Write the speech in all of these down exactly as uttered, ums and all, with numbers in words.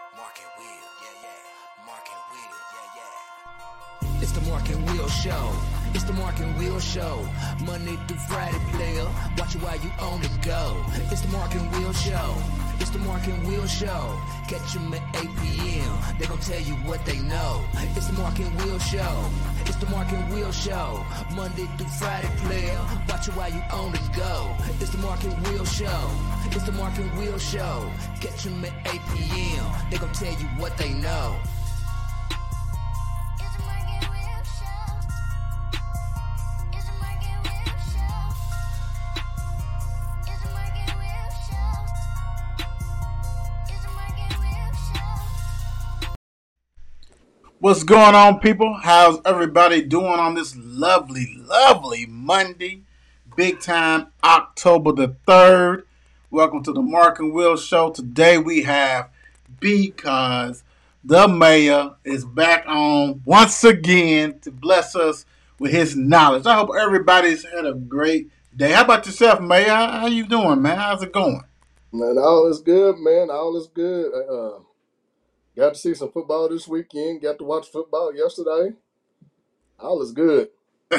Mark and Will, yeah, yeah. Mark and Will, yeah, yeah. It's the Mark and Will Show. It's the Mark and Will Show. Monday through Friday, player. Watch it while you on the go. It's the Mark and Will Show. It's the Mark and Will Show. Catch them at eight p.m. They gon' tell you what they know. It's the Mark and Will Show. It's the Mark and Will Show. Monday through Friday, player. Watch it while you on the go. It's the Mark and Will Show. It's the Mark and Will Show. Catch them at eight p.m. They gon' tell you what they know. What's going on, people? How's everybody doing on this lovely, lovely Monday? Big time, October the third. Welcome to the Mark and Will Show. Today we have Because the Mayor is back on once again to bless us with his knowledge. I hope everybody's had a great day. How about yourself, Mayor? How, how you doing, man? How's it going? Man, all is good, man. All is good. Uh, got to see some football this weekend. Got to watch football yesterday. All is good.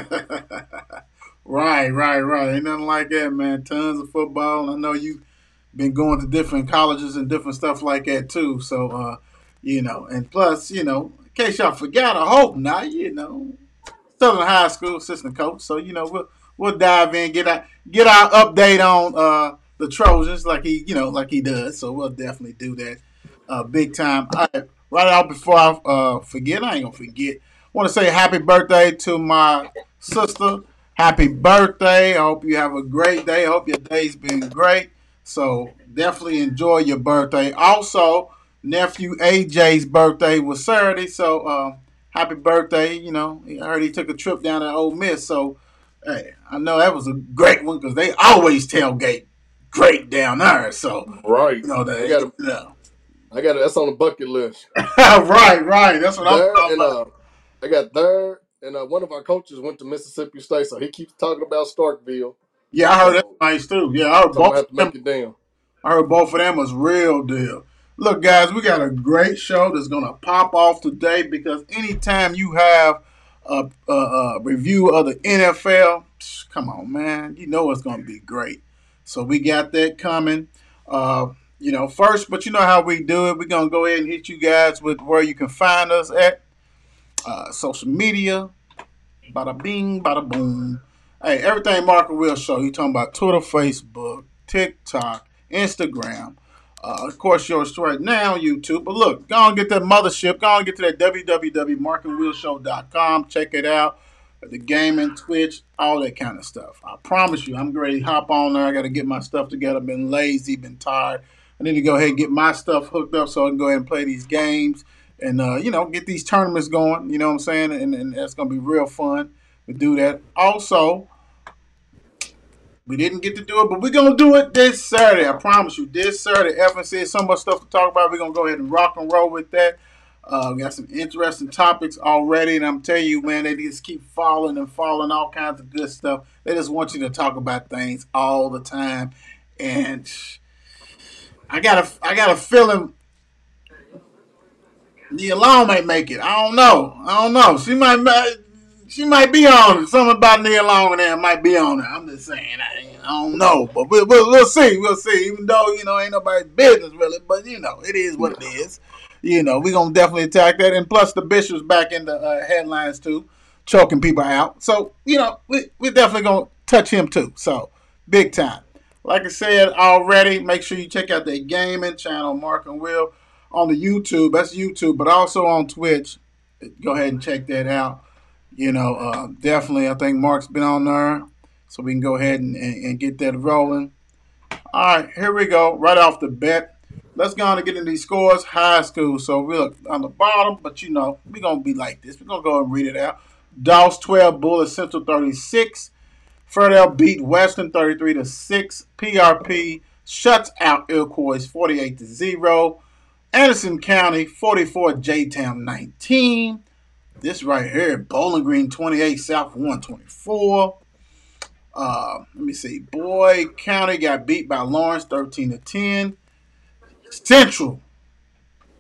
Right, right, right. Ain't nothing like that, man. Tons of football. I know you've been going to different colleges and different stuff like that, too. So, uh, you know, and plus, you know, in case y'all forgot, I hope not, you know, Southern High School assistant coach. So, you know, we'll we'll dive in, get our, get our update on uh, the Trojans like he, you know, like he does. So we'll definitely do that uh, big time. All right, right out before I uh, forget, I ain't going to forget. I want to say happy birthday to my sister. Happy birthday. I hope you have a great day. I hope your day's been great. So definitely enjoy your birthday. Also, nephew A J's birthday was Saturday. So um, happy birthday. You know, I heard he took a trip down to Ole Miss. So, hey, I know that was a great one because they always tailgate great down there. So, Right. you know, they, I got. you know. I got. That's on the bucket list. right, right. That's what I'm Third talking and about. uh, I got third, and uh, one of our coaches went to Mississippi State, so he keeps talking about Starkville. Yeah, I heard that So nice too. Yeah, I heard so I'm both gonna have of to them. make it down. I heard both of them was real deal. Look, guys, we got a great show that's going to pop off today because anytime you have a, a, a review of the N F L, psh, come on, man, you know it's going to be great. So we got that coming. Uh, you know, first, but you know how we do it. We're going to go ahead and hit you guys with where you can find us at. Uh, social media, bada bing, bada boom. Hey, everything Mark and Will Show. You talking about Twitter, Facebook, TikTok, Instagram. Uh, of course, yours right now, YouTube. But look, go on get that mothership. Go on get to that w w w dot mark and will show dot com. Check it out. The gaming, Twitch, all that kind of stuff. I promise you, I'm ready to hop on there. I got to get my stuff together. Been lazy, been tired. I need to go ahead and get my stuff hooked up so I can go ahead and play these games and, uh, you know, get these tournaments going. You know what I'm saying? And, and that's going to be real fun to do that. Also, we didn't get to do it, but we're going to do it this Saturday. I promise you. This Saturday, Evan said so much stuff to talk about. We're going to go ahead and rock and roll with that. Uh, we got some interesting topics already, and I'm telling you, man, they just keep falling and falling, all kinds of good stuff. They just want you to talk about things all the time. And I got a, I got a feeling Nia Long might make it. I don't know. I don't know. She might she might be on it. Something about Nia Long and there might be on it. I'm just saying. I, I don't know. But we'll, we'll, we'll see. We'll see. Even though, you know, ain't nobody's business really. But, you know, it is what it is. You know, we're going to definitely attack that. And plus, the Bishop's back in the uh, headlines, too, choking people out. So, you know, we, we're definitely going to touch him, too. So, big time. Like I said already, make sure you check out the gaming channel, Mark and Will, on the YouTube. That's YouTube, but also on Twitch. Go ahead and check that out. You know, uh, definitely, I think Mark's been on there, so we can go ahead and, and, and get that rolling. All right, here we go. Right off the bat. Let's go on and get into these scores. High school. So we look on the bottom, but you know, we're going to be like this. We're going to go and read it out. Doss twelve, Bullis Central thirty-six. Ferdale beat Western thirty-three to six. P R P shuts out Iroquois forty-eight to zero. Anderson County forty-four, J-Town nineteen. This right here, Bowling Green twenty-eight, South one twenty-four. Uh, let me see. Boyd County got beat by Lawrence thirteen to ten. Central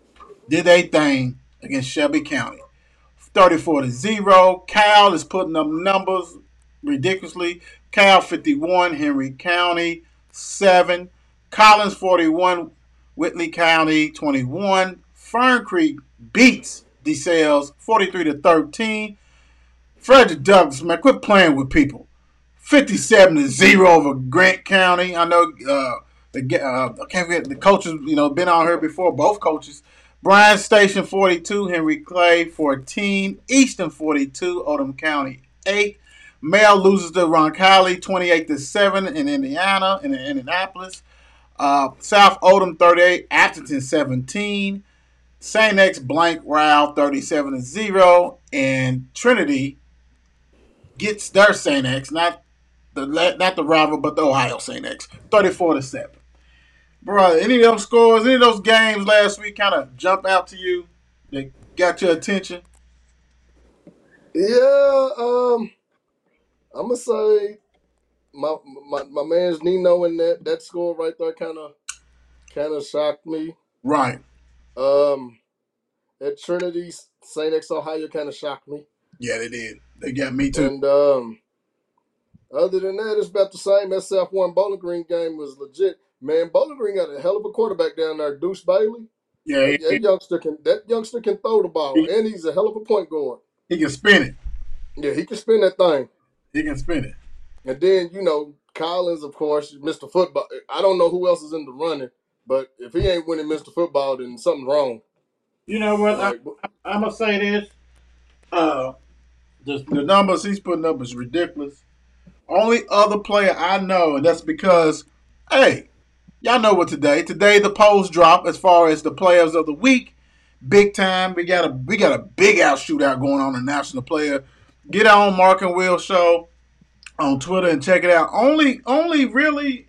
did they thing against Shelby County. thirty-four to zero. Cal is putting up numbers ridiculously. Cal fifty-one, Henry County seven. Collins forty-one, Whitley County twenty-one. Fern Creek beats DeSales forty-three to thirteen. Frederick Douglass, man, quit playing with people. fifty-seven to zero over Grant County. I know uh, the uh, I can't forget the coaches, you know, been on here before, both coaches. Bryan Station forty-two, Henry Clay fourteen, Easton forty-two, Odom County eight. Male loses to Roncalli twenty-eight to seven in Indiana, in Indianapolis. Uh, South Odom thirty-eight, Atherton seventeen. Saint X blank Rao thirty-seven to zero, and Trinity gets their Saint X, not the not the rival, but the Ohio Saint X, thirty-four to seven. Bro, any of those scores, any of those games last week kind of jump out to you that got your attention? Yeah, um, I'm gonna say my my my man's Nino in that that score right there kind of kind of shocked me. Right. Um, at Trinity, Saint X Ohio kind of shocked me. Yeah, they did. They got me too. And um, other than that, it's about the same. S F one Bowling Green game was legit. Man, Bowling Green got a hell of a quarterback down there, Deuce Bailey. Yeah, that, that youngster can that youngster can throw the ball, he, and he's a hell of a point guard. He can spin it. Yeah, he can spin that thing. He can spin it. And then, you know, Collins, of course, Mister Football. I don't know who else is in the running, but if he ain't winning Mister Football, then something's wrong. You know what? Like, I, I, I'm going to say this. Uh, the, the numbers he's putting up is ridiculous. Only other player I know, and that's because, hey, y'all know what today. Today the polls drop as far as the players of the week. Big time. We got a we got a big out shootout going on in National Player. Get on Mark and Will Show on Twitter and check it out. Only only really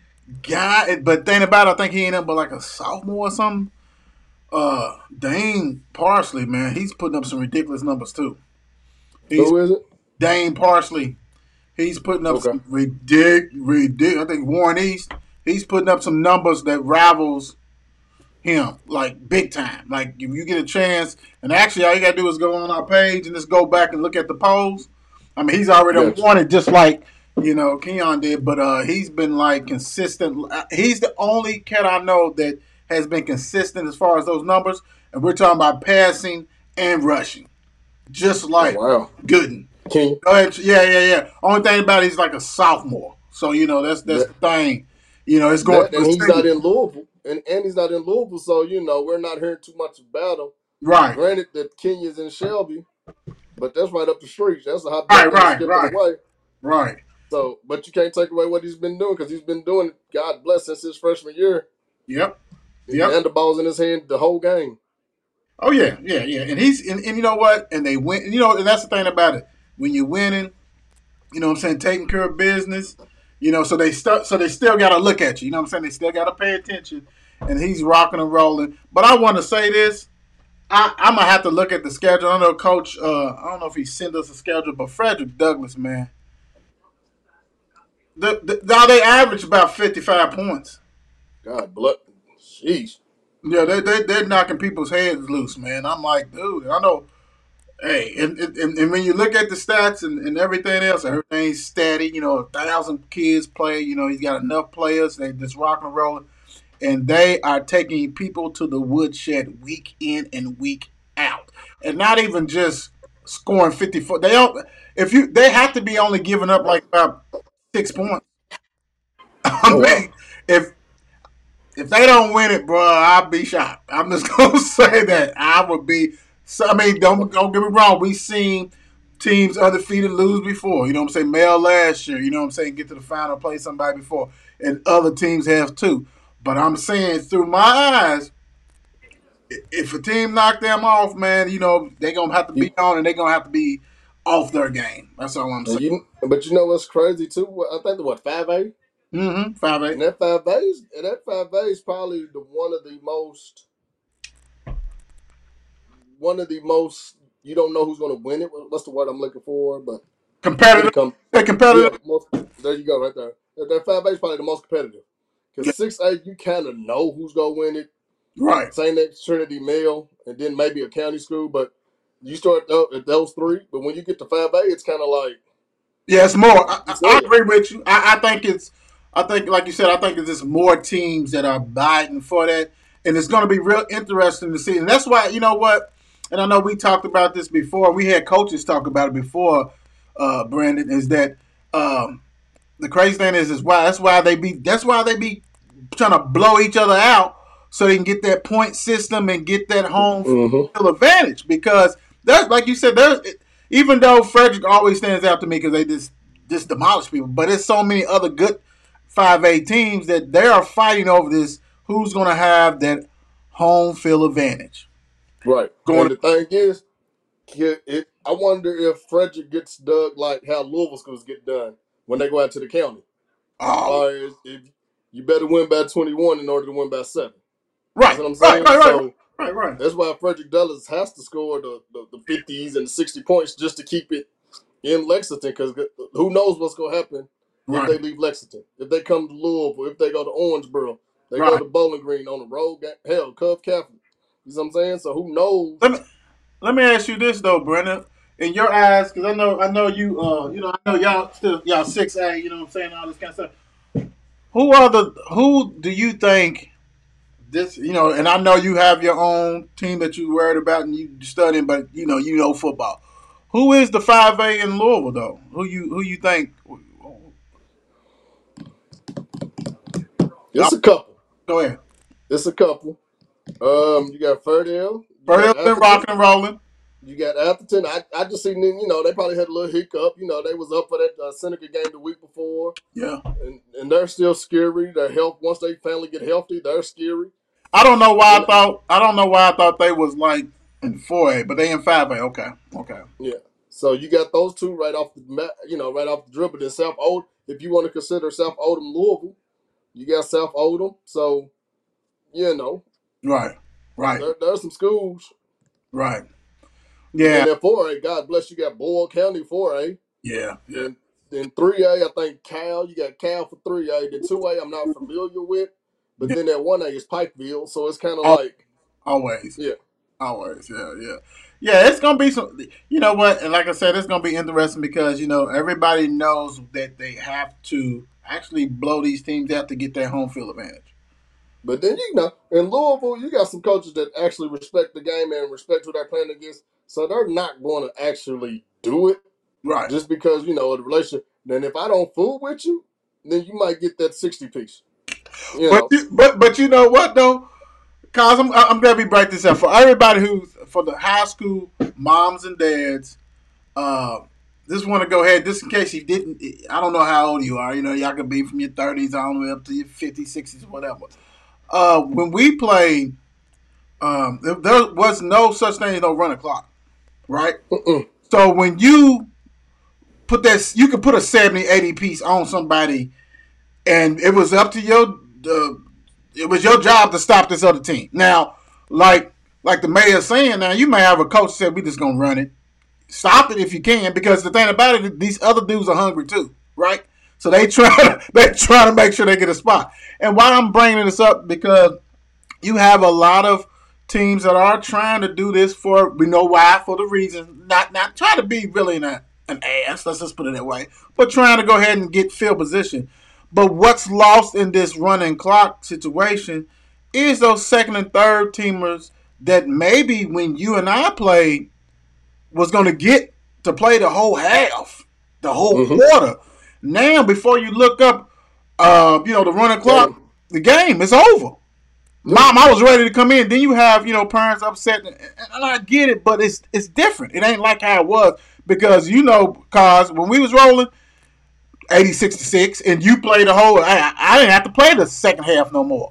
guy, but thing about it, I think he ain't up but like a sophomore or something. Uh, Dane Parsley, man, he's putting up some ridiculous numbers too. He's, Who is it? Dane Parsley. He's putting up Okay. some ridiculous, ridiculous. I think Warren East. He's putting up some numbers that rivals him, like big time. Like if you get a chance, and actually all you gotta do is go on our page and just go back and look at the polls. I mean, he's already Gotcha. won it just like, you know, Keon did, but uh, he's been like consistent. He's the only cat I know that has been consistent as far as those numbers, and we're talking about passing and rushing, just like Oh, wow. Gooden. Can you? Go ahead. Yeah, yeah, yeah. Only thing about it, he's like a sophomore, so you know that's that's That- the thing. You know, it's going. That, and he's not in Louisville, and, and he's not in Louisville, so you know we're not hearing too much about him. right. Granted that Kenya's in Shelby, but that's right up the street. That's a hot Right, right, right, skipping right. away. Right. So, but you can't take away what he's been doing because he's been doing it, God bless, since his freshman year. Yep. Yep. And the ball's in his hand the whole game. Oh yeah, yeah, yeah. And he's and, and you know what? And they win. You know, and that's the thing about it. When you're winning, you know what I'm saying, taking care of business. You know, so they st- so they still got to look at you. You know what I'm saying? They still got to pay attention. And he's rocking and rolling. But I want to say this. I, I'm gonna have to look at the schedule. I know Coach. Uh, I don't know if he sent us a schedule, but Frederick Douglass, man. The, the, now they average about fifty-five points. God bless. Sheesh. Yeah, they, they, they're knocking people's heads loose, man. I'm like, dude, I know. Hey, and, and, and when you look at the stats and, and everything else, everything's steady. You know, a thousand kids play. You know, he's got enough players. They just rocking and rolling. And they are taking people to the woodshed week in and week out. And not even just scoring fifty-four. They don't, if you they have to be only giving up like about six points. I Oh, wow. mean, if if they don't win it, bro, I'll be shocked. I'm just gonna say that. I would be so, I mean, don't don't get me wrong, we seen teams undefeated lose before. You know what I'm saying? Male last year, you know what I'm saying, get to the final, play somebody before. And other teams have too. But I'm saying through my eyes, if a team knock them off, man, you know, they're going to have to be on and they're going to have to be off their game. That's all I'm And saying. you, but you know what's crazy too? I think the what five A, Mm-hmm. five and eight. that five A is and that five A is probably the one of the most, one of the most. You don't know who's going to win it. What's the word I'm looking for? But Competitive. come, They're competitive. yeah, most, there you go, right there. That, that five A is probably the most competitive. Because six A, you kind of know who's going to win it. Right. Saint X, Trinity, Male, and then maybe a county school. But you start tho- at those three. But when you get to five A, it's kind of like Yeah, it's more. I, you I, I said. agree with you. I, I think it's. I think, like you said, I think it's just more teams that are biting for that, and it's going to be real interesting to see. And that's why, you know what? And I know we talked about this before. We had coaches talk about it before. Uh, Brandon, is that um, the crazy thing is is why that's why they be that's why they be trying to blow each other out so they can get that point system and get that home Mm-hmm. field advantage. Because there's, like you said, there's even though Frederick always stands out to me because they just just demolish people, but there's so many other good five A teams that they are fighting over this. Who's going to have that home field advantage? Right. Going And the thing is, it, it, I wonder if Frederick gets dug like how Louisville schools get done when they go out to the county. oh, Or is, if you better win by twenty-one in order to win by seven. right, You know what I'm right, saying? right, right, So right, right, that's why Frederick Douglass has to score the, the, the fifties and the sixty points just to keep it in Lexington. Because who knows what's going to happen if right, they leave Lexington. If they come to Louisville, if they go to Orangeboro, they go right. to Bowling Green on the road. Hell, Cove Catholic. You know what I'm saying? So who knows? Let me let me ask you this though, Brennan. In your eyes, because I know I know you uh you know I know y'all still y'all six A, you know what I'm saying, all this kind of stuff. Who are the who do you think this you know, and I know you have your own team that you worried about and you studying, but you know, you know football. Who is the five A in Louisville though? Who you who you think It's a couple. go ahead. It's a couple. Um, you got Ferdale. You Further got been Atherton. rocking and rolling. You got Atherton. I, I just seen them, you know, they probably had a little hiccup. You know, they was up for that uh, Seneca game the week before. Yeah. And, and they're still scary. Their health, once they finally get healthy, they're scary. I don't know why Then, I thought I don't know why I thought they was like in four A, but they in five A. Okay. Okay. yeah. So you got those two right off the mat, you know, right off the dribble. Then South Oldham, if you want to consider South Oldham Louisville, you got South Oldham. So, you know, Right. Right. there, there's some schools. Right. And Yeah. then at four A, God bless you, got Boyle County four A. Yeah. Yeah. Then then three A, I think Cal. You got Cal for three A. Then two A, I'm not familiar with. But Yeah. then that one A is Pikeville. So it's kind of Al- like, Always. yeah. Always. Yeah. Yeah. Yeah. It's gonna be some. You know what? And like I said, it's gonna be interesting because you know everybody knows that they have to actually blow these teams out to get their home field advantage. But then, you know, in Louisville, you got some coaches that actually respect the game and respect who they're playing against. So they're not going to actually do it Right. just because, you know, of the relationship. Then if I don't fool with you, then you might get that sixty piece. You But know. you, but but you know what though? Cause I'm I'm glad we break this up for everybody who's for the high school moms and dads. Uh, just want to go ahead, just in case you didn't. I don't know how old you are. You know, y'all could be from your thirties all the way up to your fifties, sixties, whatever. Uh, when we played, um, there, there was no such thing as no run clock, right? Mm-mm. So when you put that, you could put a seventy, eighty piece on somebody, and it was up to your. Uh, it was your job to stop this other team. Now, like like the mayor's saying, now you may have a coach said we just gonna run it. Stop it if you can, because the thing about it, these other dudes are hungry too, right? So they try to they try to make sure they get a spot. And why I'm bringing this up because you have a lot of teams that are trying to do this for we know why for the reason not not trying to be really an an ass. Let's just put it that way, but trying to go ahead and get field position. But what's lost in this running clock situation is those second and third teamers that maybe when you and I played was going to get to play the whole half, the whole Mm-hmm. quarter. Now, before you look up, uh, you know, the running clock, Game. the game is over. Mom, I was ready to come in. Then you have, you know, parents upset, and, and I get it, but it's it's different. It ain't like how it was because you know, cause when we was rolling eighty sixty-six, and you played the whole, I, I didn't have to play the second half no more.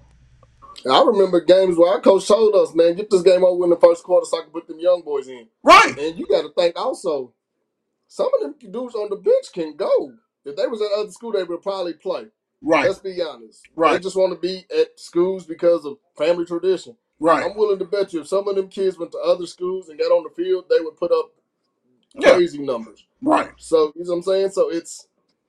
I remember games where our coach told us, man, get this game over in the first quarter so I can put them young boys in. Right, And you got to think also, some of them dudes on the bench can go. If they was at other school, they would probably play. right, Let's be honest. They right, just want to be at schools because of family tradition. right. I'm willing to bet you if some of them kids went to other schools and got on the field, they would put up Yeah, crazy numbers. right, So, you know what I'm saying? So it's,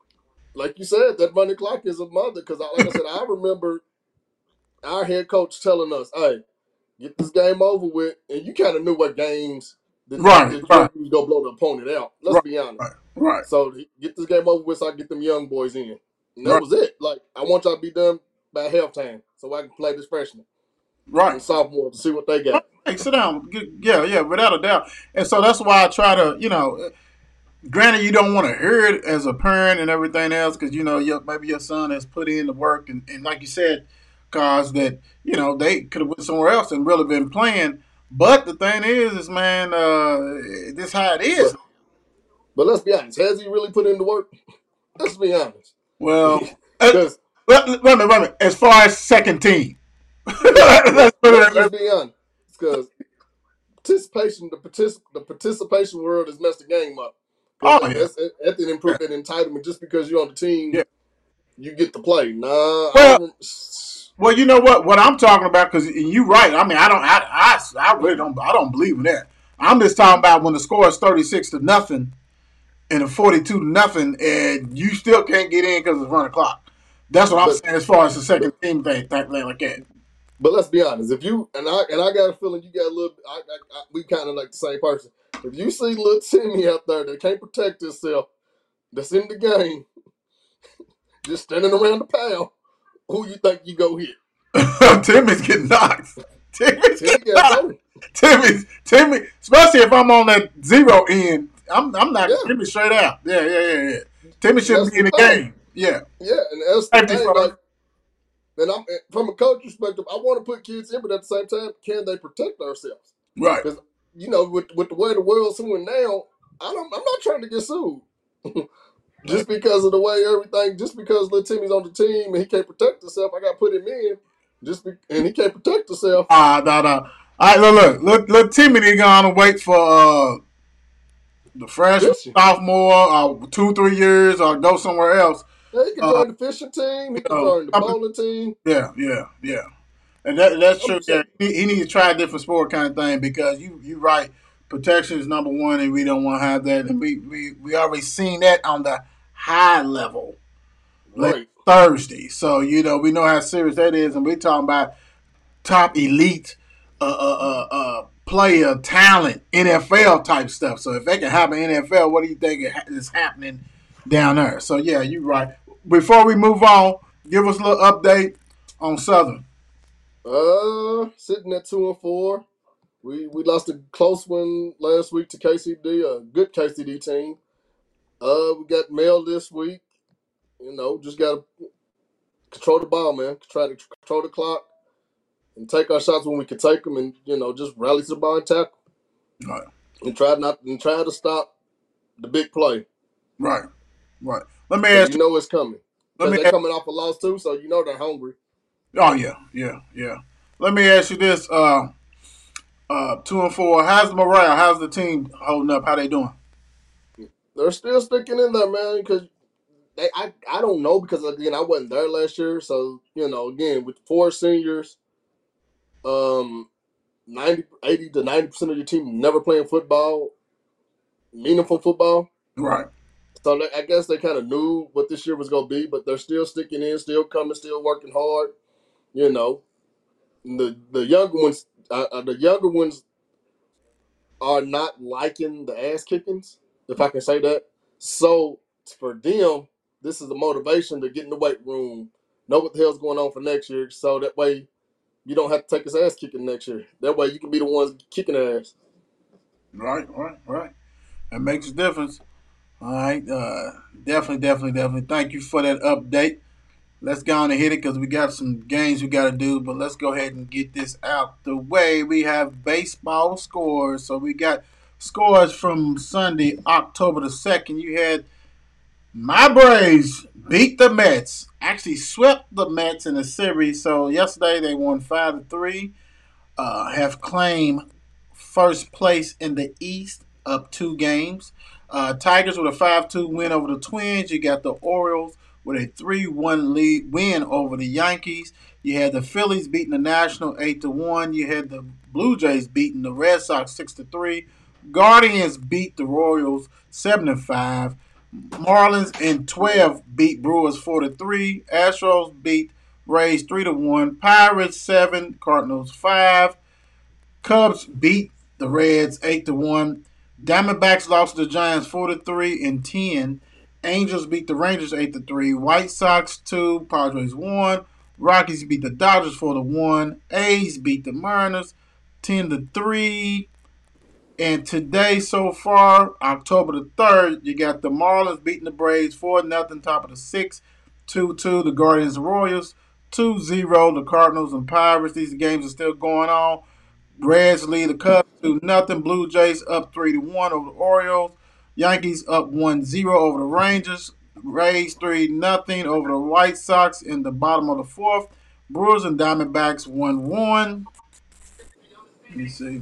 like you said, that running clock is a mother. Because, like I said, I remember our head coach telling us, hey, get this game over with, and you kind of knew what games that, Right, that right, you was gonna blow the opponent out. Let's right, be honest. right, right, So get this game over with, so I can get them young boys in, and that right, was it. Like I want y'all to be done by halftime, so I can play this freshman right. and sophomore to see what they got. Hey, sit down. Get- Yeah, yeah, without a doubt. And so that's why I try to, you know, granted you don't want to hear it as a parent and everything else because, you know, your, maybe your son has put in the work. And, and like you said, cause that, you know, they could have went somewhere else and really been playing. But the thing is, is man, uh, this how it is. But but let's be honest, has he really put in the work? Let's be honest, Well, uh, because wait, wait a minute, wait a minute. As far as second team. let's, let's, Let's put let's it- just be honest, because participation, the partic- the participation world has messed the game up. Oh, Because yeah. that's that didn't improve that entitlement just because you're on the team, Yeah. you get to play. Nah, I Well, don't, Well, you know what? What I'm talking about, because you're right. I mean, I don't, I, I, I really don't, I don't believe in that. I'm just talking about when the score is thirty-six to nothing and a forty-two to nothing, and you still can't get in because it's run clock. That's what I'm But- saying as far as the second team thing, thing like that. But let's be honest. If you and I and I got a feeling you got a little. I, I, I, we kind of like the same person. If you see little Timmy out there that can't protect himself, that's in the game, just standing around the pound, who you think you go hit? Timmy's getting knocked. Timmy's Timmy getting got knocked. go. Timmy's, Timmy, especially if I'm on that zero end, I'm, I'm knocking Yeah. Timmy straight out. Yeah, yeah, yeah, yeah. Timmy shouldn't That's be in the the thing. game. Yeah. Yeah, and that's the Safety thing. first. Like, and I'm from a coach perspective, I want to put kids in, but at the same time, can they protect ourselves? Right. Because you know, with with the way the world's doing now, I don't. I'm not trying to get sued. Just because of the way everything, just because little Timmy's on the team and he can't protect himself, I got to put him in. Just be, and he can't protect himself. Ah, no, no. All right, look, look, look, look Timmy need to go on and wait for uh, the freshman, Fishing. sophomore, uh, two, three years, or go somewhere else. Yeah, he can Uh, join the fishing team. He can know, join the I'm- bowling team. Yeah, yeah, yeah. And that, that's true. I'm Yeah, saying- he, he needs to try a different sport kind of thing because you you right. Protection is number one, and we don't want to have that. And we we we already seen that on the high level late Right. Thursday. So you know we know how serious that is, and we talking about top elite uh, uh, uh, uh, player talent, N F L type stuff. So if they can happen in N F L, what do you think is happening down there? So yeah, you're right. Before we move on, give us a little update on Southern. Uh, sitting at two and four. We we lost a close one last week to K C D, a good K C D team. Uh, we got mail this week. You know, just gotta control the ball, man. Try to control the clock and take our shots when we can take them, and you know, just rally to the ball and tackle, Right, and try not and try to stop the big play. right, right. Let me So ask you you. know it's coming. Let Because me. they're coming off a loss too, so you know they're hungry. Oh yeah, yeah, yeah. Let me ask you this. Uh, uh, two and four. How's the morale? How's the team holding up? How they doing? They're still sticking in there, man. Because they, I, I don't know because again I wasn't there last year, so you know again with four seniors, um, ninety, eighty to ninety percent of your team never playing football, meaningful football. Right. So they, I guess they kind of knew what this year was gonna be, but they're still sticking in, still coming, still working hard. You know, the the younger ones, uh, uh, the younger ones are not liking the ass kickings, if I can say that. So for them, this is the motivation to get in the weight room, know what the hell's going on for next year, so that way you don't have to take his ass kicking next year. That way you can be the ones kicking ass. Right, right, right. That makes a difference. All right. Uh, definitely, definitely, definitely. Thank you for that update. Let's go on and hit it because we got some games we got to do, but let's go ahead and get this out the way. We have baseball scores. So we got scores from Sunday, October the second. You had my Braves beat the Mets, actually swept the Mets in the series. So yesterday they won five to three, uh, have claimed first place in the East up two games. Uh, Tigers with a five two win over the Twins. You got the Orioles with a three one lead win over the Yankees. You had the Phillies beating the National eight to one. You had the Blue Jays beating the Red Sox six to three. Guardians beat the Royals seven to five. Marlins in twelve beat Brewers four to three. Astros beat Rays three to one. Pirates seven, Cardinals five. Cubs beat the Reds eight to one. Diamondbacks lost to the Giants four to three and ten. Angels beat the Rangers eight to three. White Sox two, Padres one. Rockies beat the Dodgers four to one. A's beat the Mariners ten to three. And today, so far, October the third, you got the Marlins beating the Braves four nothing, top of the sixth. two two, the Guardians and Royals. two zero, the Cardinals and Pirates. These games are still going on. Reds lead the Cubs two nothing. Blue Jays up three to one over the Orioles. Yankees up one zero over the Rangers. Rays three nothing over the White Sox in the bottom of the fourth. Brewers and Diamondbacks one one. Let me see.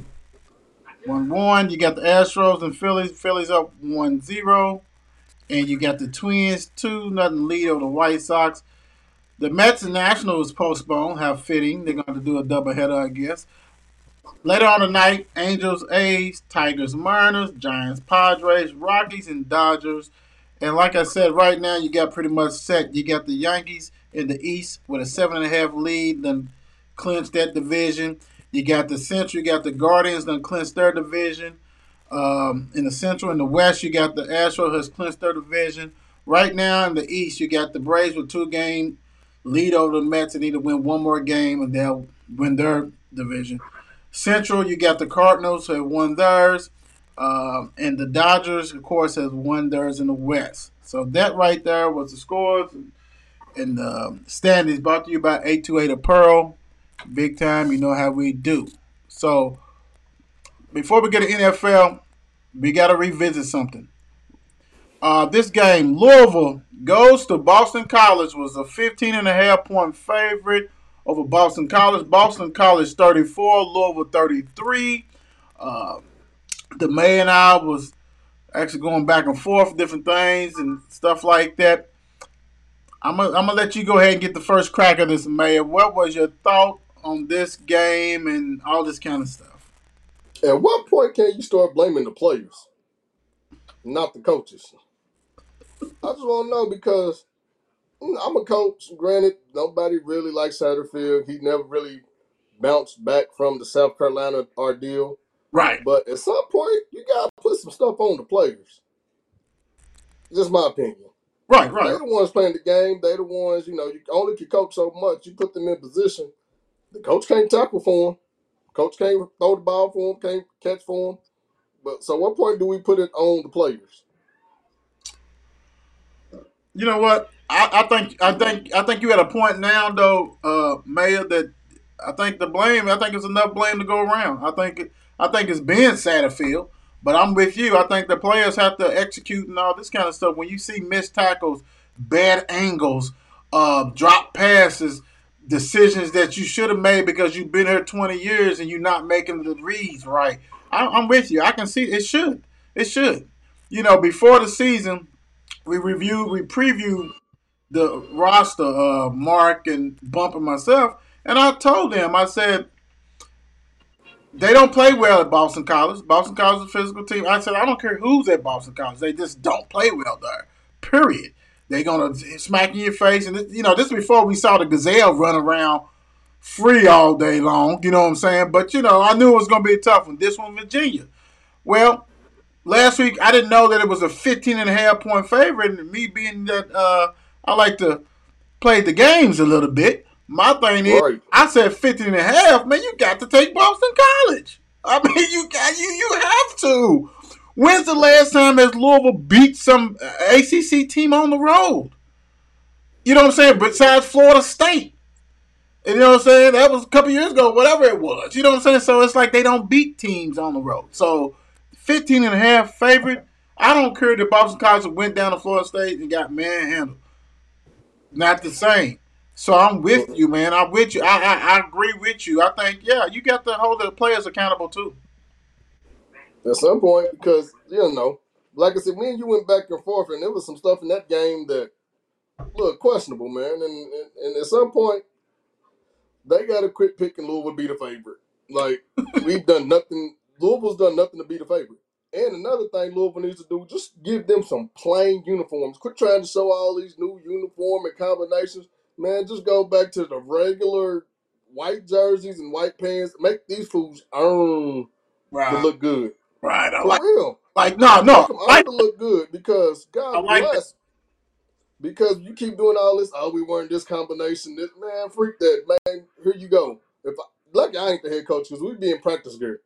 one one. You got the Astros and Phillies. Phillies up one zero. And you got the Twins two nothing lead over the White Sox. The Mets and Nationals postponed. How fitting. They're going to do a doubleheader, I guess. Later on tonight, Angels, A's, Tigers, Mariners, Giants, Padres, Rockies, and Dodgers. And like I said, right now you got pretty much set. You got the Yankees in the East with a seven and a half lead, then clinched that division. You got the Central, you got the Guardians, then clinched their division. Um, in the Central, in the West, you got the Astros has clinched their division. Right now in the East, you got the Braves with two game lead over the Mets and need to win one more game and they'll win their division. Central, you got the Cardinals who have won theirs. Um, and the Dodgers, of course, has won theirs in the West. So that right there was the scores and, and the standings brought to you by eight two eight Apparel. Big time, you know how we do. So before we get to N F L, we got to revisit something. Uh, this game, Louisville goes to Boston College, was a fifteen and a half point favorite over Boston College. Boston College thirty-four, Louisville thirty-three. Uh, the May and I was actually going back and forth, different things and stuff like that. I'm gonna I'm gonna let you go ahead and get the first crack at this, Mayor. What was your thought on this game and all this kind of stuff? At what point can you start blaming the players, not the coaches? I just want to know because I'm a coach. Granted, nobody really likes Satterfield. He never really bounced back from the South Carolina ordeal. Right. But at some point, you got to put some stuff on the players. Just my opinion. Right, right. They're the ones playing the game. They're the ones, you know, you only can coach so much. You put them in position. The coach can't tackle for them. Coach can't throw the ball for them, can't catch for them. But so what point do we put it on the players? You know what? I, I think I think I think you at a point now though, uh, Mayor, that I think the blame I think it's enough blame to go around. I think I think it's been Satterfield, but I'm with you. I think the players have to execute and all this kind of stuff. When you see missed tackles, bad angles, uh, drop passes, decisions that you should have made because you've been here twenty years and you're not making the reads right. I, I'm with you. I can see it should. It should. You know, before the season, we reviewed, we previewed the roster, uh, Mark and Bump and myself, and I told them, I said, they don't play well at Boston College. Boston College is a physical team. I said, I don't care who's at Boston College. They just don't play well there, period. They're going to smack in your face. And, this, you know, this is before we saw the Gazelle run around free all day long. You know what I'm saying? But, you know, I knew it was going to be a tough one. This one, Virginia. Well, last week, I didn't know that it was a fifteen and a half point favorite. And me being that uh, I like to play the games a little bit, my thing is, Right. I said fifteen and a half. Man, you got to take Boston College. I mean, you got you you have to. When's the last time has Louisville beat some A C C team on the road? You know what I'm saying? Besides Florida State. And you know what I'm saying? That was a couple years ago, whatever it was. You know what I'm saying? So it's like they don't beat teams on the road. So fifteen and a half favorite. I don't care that Boston College went down to Florida State and got manhandled. Not the same. So I'm with you, man. I'm with you. I, I I agree with you. I think, yeah, you got to hold the players accountable too. At some point, because, you know, like I said, me and you went back and forth, and there was some stuff in that game that looked questionable, man. And, and, and at some point, they got to quit picking Louisville to be the favorite. Like, we've done nothing. Louisville's done nothing to be the favorite. And another thing Louisville needs to do, just give them some plain uniforms. Quit trying to show all these new uniform and combinations. Man, just go back to the regular white jerseys and white pants. Make these fools earn to Right. look good. Right. I For like. real. Like no, Make no. them Like earn to look good because I God like that. bless. Because you keep doing all this, oh, we weren't this combination. This man, freak that, man. Here you go. If I, lucky I ain't the head coach because we'd be in practice gear.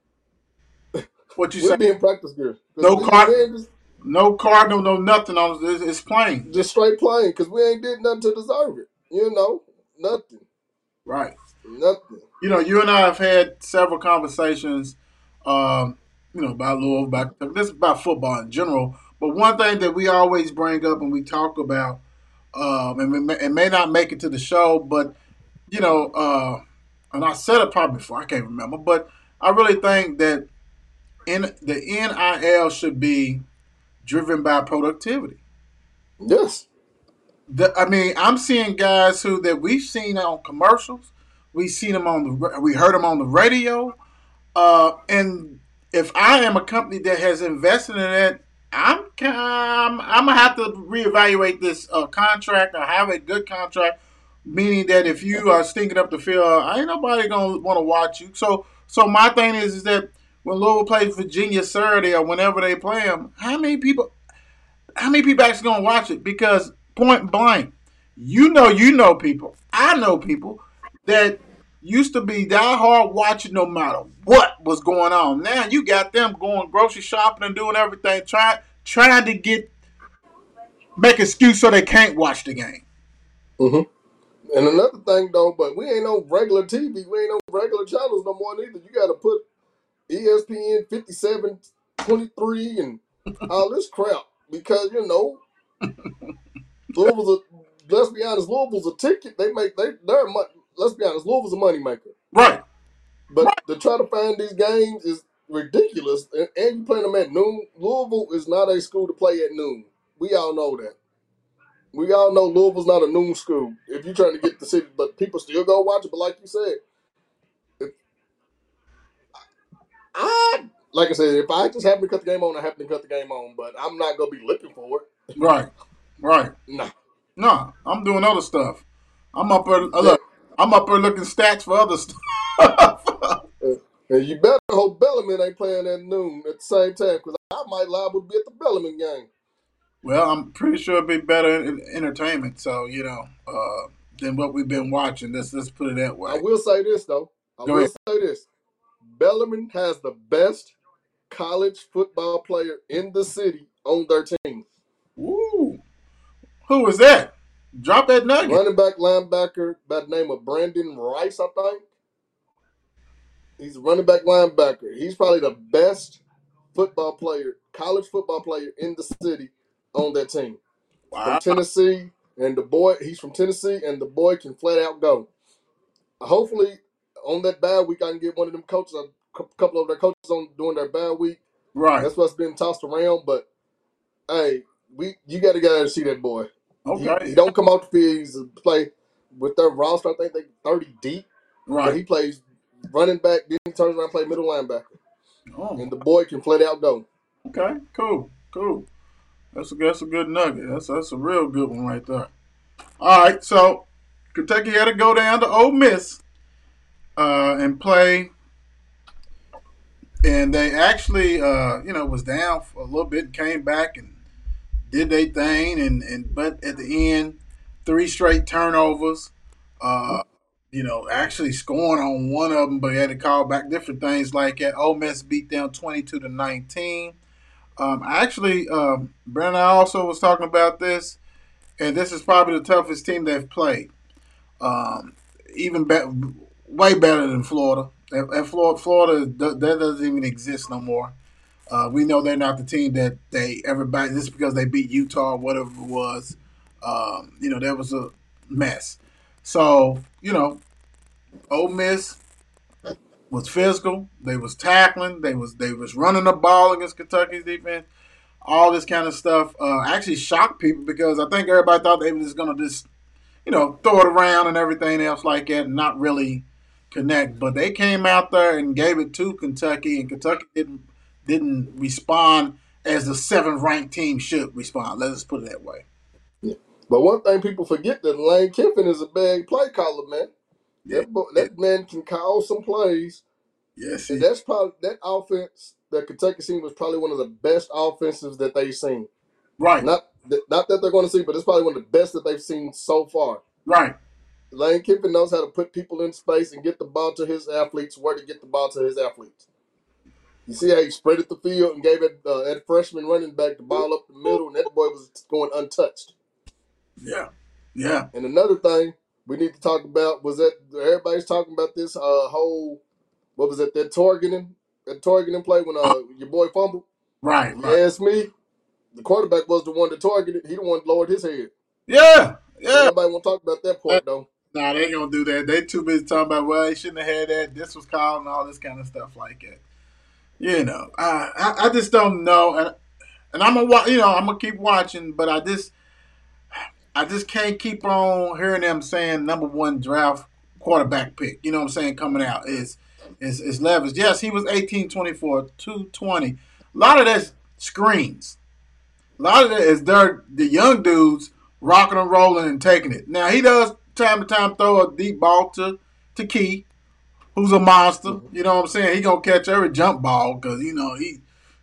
What you We'd say? be in practice gear. 'Cause No we, card, we ain't just, no cardinal, no nothing on it. It's, it's plain. just straight playing because we ain't did nothing to deserve it. You know, nothing, Right. nothing. You know, you and I have had several conversations. Um, you know, about Louisville, about this is about football in general. But one thing that we always bring up and we talk about, um, and it may, it may not make it to the show, but you know, uh, and I said it probably before, I can't remember, but I really think that in the N I L should be driven by productivity. Yes. The, I mean, I'm seeing guys who that we've seen on commercials, we've seen them on the, we heard them on the radio, uh, and if I am a company that has invested in it, I'm I'm, I'm gonna have to reevaluate this uh, contract or have a good contract. Meaning that if you are stinking up the field, ain't nobody gonna want to watch you. So, so my thing is, is that when Louisville plays Virginia Saturday or whenever they play them, how many people, how many people actually gonna watch it? Because point blank, you know, you know people, I know people that used to be diehard watching no matter what was going on. Now you got them going grocery shopping and doing everything, trying trying to get make excuse so they can't watch the game. Mm-hmm. And another thing, though, but we ain't on regular T V. We ain't on regular channels no more neither. You got to put E S P N fifty-seven twenty-three and all this crap because, you know, Louisville's a, let's be honest, Louisville's a ticket. They make, they, they're, a, let's be honest, Louisville's a moneymaker. Right. But Right. to try to find these games is ridiculous. And, and you playing them at noon. Louisville is not a school to play at noon. We all know that. We all know Louisville's not a noon school. If you're trying to get the city, but people still go watch it. But like you said, if I like I said, if I just happen to cut the game on, I happen to cut the game on. But I'm not gonna be looking for it. Right. Right. No. No, I'm doing other stuff. I'm up there. Uh, look, I'm up there looking stats for other stuff. And you better hope Bellarmine ain't playing at noon at the same time because I might liable to be at the Bellarmine game. Well, I'm pretty sure it'd be better in entertainment. So you know, uh, than what we've been watching. Let's let's put it that way. I will say this though. I Go will ahead. say this. Bellarmine has the best college football player in the city on their team. Ooh, who was that? Drop that nugget. Running back, linebacker by the name of Brandon Rice, I think. He's a running back, linebacker. He's probably the best football player, college football player in the city on that team. Wow. From Tennessee, and the boy, he's from Tennessee, and the boy can flat out go. Hopefully, on that bye week, I can get one of them coaches, a couple of their coaches on during their bye week. Right. That's what's been tossed around, but hey, we you got to get out and see that boy. Okay. He, he don't come off the field. He's a play with their roster. I think they thirty deep. Right. But he plays running back, then he turns around and play middle linebacker. Oh. And the boy can flat out go. Okay. Cool. Cool. That's a that's a good nugget. That's that's a real good one right there. All right. So Kentucky had to go down to Ole Miss uh, and play. And they actually, uh, you know, was down for a little bit and came back and did their thing. And, and but at the end, three straight turnovers. Uh, you know, actually scoring on one of them, but had to call back different things like that. Ole Miss beat them twenty-two to nineteen. Um, actually, um, Brandon, I also was talking about this, and this is probably the toughest team they've played. Um, even be- way better than Florida. And, and Florida, Florida, that doesn't even exist no more. Uh, we know they're not the team that they everybody just because they beat Utah or whatever it was. Um, you know, that was a mess. So you know, Ole Miss was physical. They was tackling. They was they was running the ball against Kentucky's defense. All this kind of stuff uh, actually shocked people because I think everybody thought they were just gonna just you know throw it around and everything else like that, and not really connect. But they came out there and gave it to Kentucky, and Kentucky didn't didn't respond as the seventh ranked team should respond. Let's just put it that way. Yeah. But one thing people forget that Lane Kiffin is a bad play caller, man. Yeah, That bo- yeah. that man can call some plays, Yes, and he. that's probably that offense that Kentucky seen was probably one of the best offenses that they've seen. Right, Not that, not that they're going to see, but it's probably one of the best that they've seen so far. right. Lane Kiffin knows how to put people in space and get the ball to his athletes where to get the ball to his athletes. You see how he spread it the field and gave it uh, that freshman running back the ball up the middle, and that boy was going untouched. Yeah, yeah. And another thing we need to talk about was that everybody's talking about this uh, whole what was it that targeting that targeting play when uh, your boy fumbled. Right, If you right. ask me, the quarterback was the one that targeted. He the one that lowered his head. Yeah, Ain't yeah. nobody want to talk about that part though. Nah, they ain't gonna do that. They too busy talking about, well, they shouldn't have had that. This was called and all this kind of stuff like that. You know, I I, I just don't know, and and I'm gonna you know I'm gonna keep watching, but I just I just can't keep on hearing them saying number one draft quarterback pick. You know what I'm saying? Coming out is is is Levis. Yes, he was eighteen twenty-four, two twenty. A lot of that's screens. A lot of that is they're the young dudes rocking and rolling and taking it. Now he does time to time throw a deep ball to to Key, who's a monster. Mm-hmm. You know what I'm saying? He gonna catch every jump ball because you know he's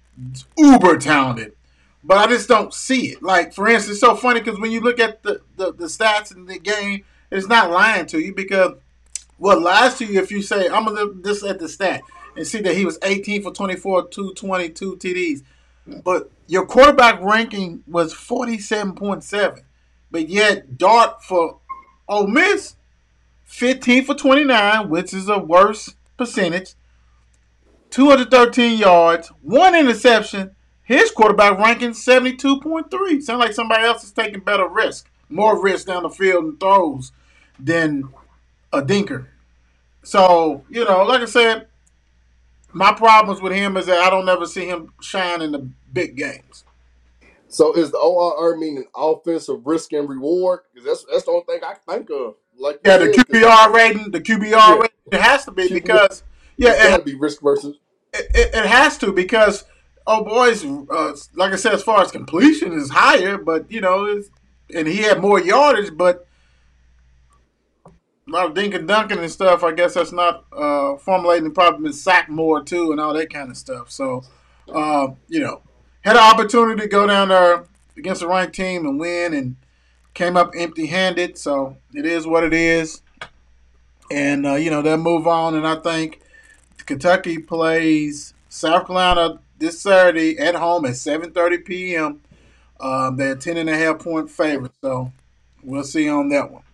uber talented. But I just don't see it. Like for instance, it's so funny because when you look at the, the the stats in the game, it's not lying to you because what lies to you if you say I'm gonna look this at the stat and see that he was eighteen for twenty-four, two twenty-two T Ds. But your quarterback ranking was forty-seven point seven. But yet Dart for Ole Miss, fifteen for twenty-nine, which is a worse percentage, two hundred thirteen yards, one interception. His quarterback ranking seventy-two point three. Sounds like somebody else is taking better risk, more risk down the field and throws than a dinker. So, you know, like I said, my problems with him is that I don't ever see him shine in the big games. So is the O R R meaning offensive risk and reward? Because that's that's the only thing I think of. Like you Yeah, the said, because Q B R rating, the Q B R yeah, rating, it has to be Q B, because it's yeah, got it, to be risk versus. it, it has to because oh boys, uh, like I said, as far as completion is higher, but you know, it's, and he had more yardage, but a lot of dink and dunking and stuff. I guess that's not uh, formulating probably been sacked more too and all that kind of stuff. So, uh, you know, had an opportunity to go down there against the ranked team and win, and came up empty-handed. So it is what it is, and uh, you know they'll move on. And I think Kentucky plays South Carolina this Saturday at home at seven thirty p.m. Um, they're ten and a half point favorite, so we'll see on that one.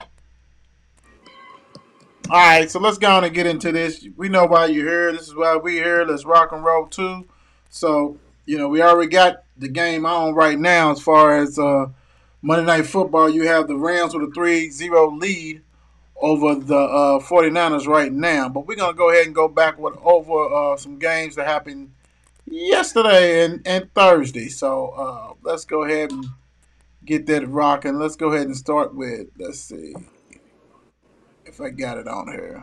All right, so let's go on and get into this. We know why you're here. This is why we're here. Let's rock and roll too. So, you know, we already got the game on right now as far as uh, Monday Night Football. You have the Rams with a three zero lead over the uh, 49ers right now. But we're going to go ahead and go back with, over uh, some games that happened yesterday and, and Thursday. So uh, let's go ahead and get that rocking. Let's go ahead and start with, let's see if I got it on here.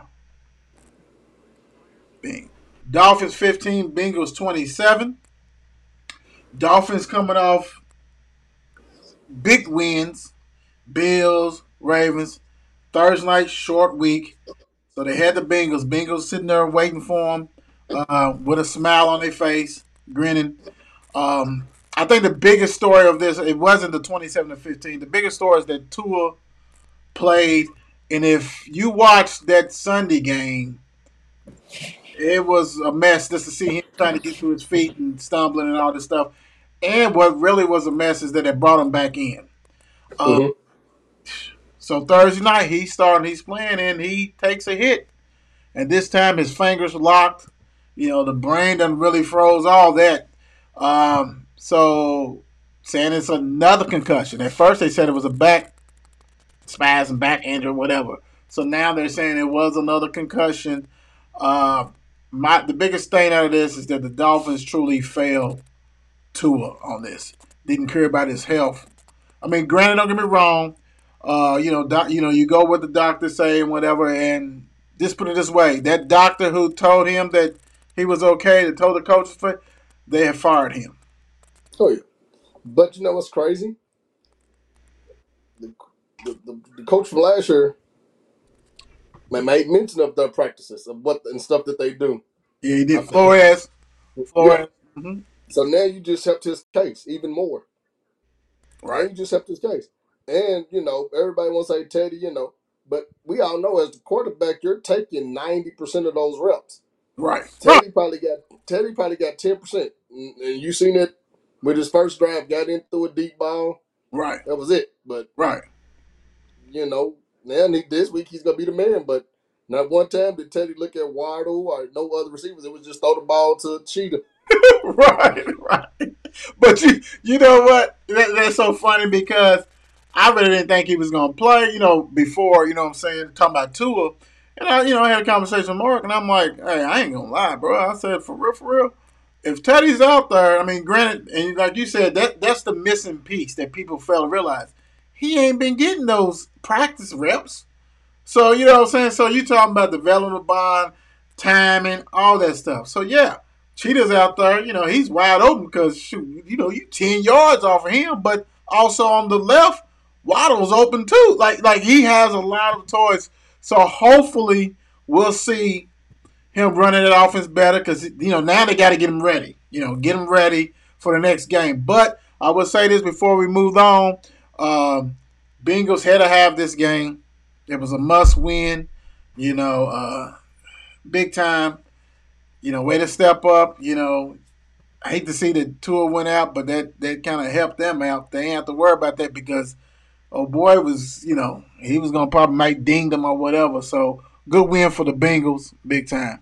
Bing. Dolphins fifteen, Bengals twenty-seven. Dolphins coming off big wins. Bills, Ravens. Thursday night, short week. So they had the Bengals. Bengals sitting there waiting for them uh, with a smile on their face, grinning. Um, I think the biggest story of this, it wasn't the twenty-seven to fifteen. The biggest story is that Tua played. And if you watch that Sunday game, it was a mess just to see him trying to get to his feet and stumbling and all this stuff. And what really was a mess is that it brought him back in. Uh, Mm-hmm. so Thursday night, he's starting, he's playing, and he takes a hit. And this time his fingers locked. You know, the brain done really froze, all that. Um, so saying it's another concussion. At first they said it was a back spasm, back injury, whatever. So now they're saying it was another concussion. Uh, my the biggest thing out of this is that the Dolphins truly failed Tua on this. Didn't care about his health. I mean, granted, don't get me wrong. Uh, you know, doc, you know, you go with the doctor say and whatever, and just put it this way: that doctor who told him that he was okay, that told the coaches, they have fired him. Oh yeah, but you know what's crazy? The the, the, the coach from last year Man, made mention of their practices of what and stuff that they do. Yeah, he I did. feel, Flores. yeah. Flores. hmm So now you just helped his case even more. Now Right. you just helped his case. And, you know, everybody wants to say Teddy, you know, but we all know as the quarterback, you're taking ninety percent of those reps. Right. Right. Teddy probably got Teddy probably got ten percent. And and you seen it with his first drive, got in through a deep ball. Right. That was it. But, Right. you know, now he, this week he's gonna be the man. But not one time did Teddy look at Waddle or no other receivers. It was just throw the ball to Cheetah. right, right. But you, you know what? That, that's so funny because I really didn't think he was going to play. You know, before you know what I'm saying, talking about Tua, and I, you know, I had a conversation with Mark, and I'm like, hey, I ain't gonna lie, bro. I said for real, for real. If Teddy's out there, I mean, granted, and like you said, that that's the missing piece that people fail to realize. He ain't been getting those practice reps. So, you know what I'm saying? So, you talking about developing a bond, timing, all that stuff. So, yeah, Cheetah's out there. You know, he's wide open because, shoot, you know, you ten yards off of him. But also on the left, Waddle's open too. Like, like he has a lot of toys. So, hopefully, we'll see him running that offense better because, you know, now they got to get him ready. You know, get him ready for the next game. But I will say this before we move on. Um, Bengals had to have this game. It was a must win, you know, uh, big time. You know, way to step up. You know, I hate to see the tour went out, but that, that kind of helped them out. They ain't have to worry about that because, oh boy, was, you know, he was going to probably might ding them or whatever. So, good win for the Bengals, big time.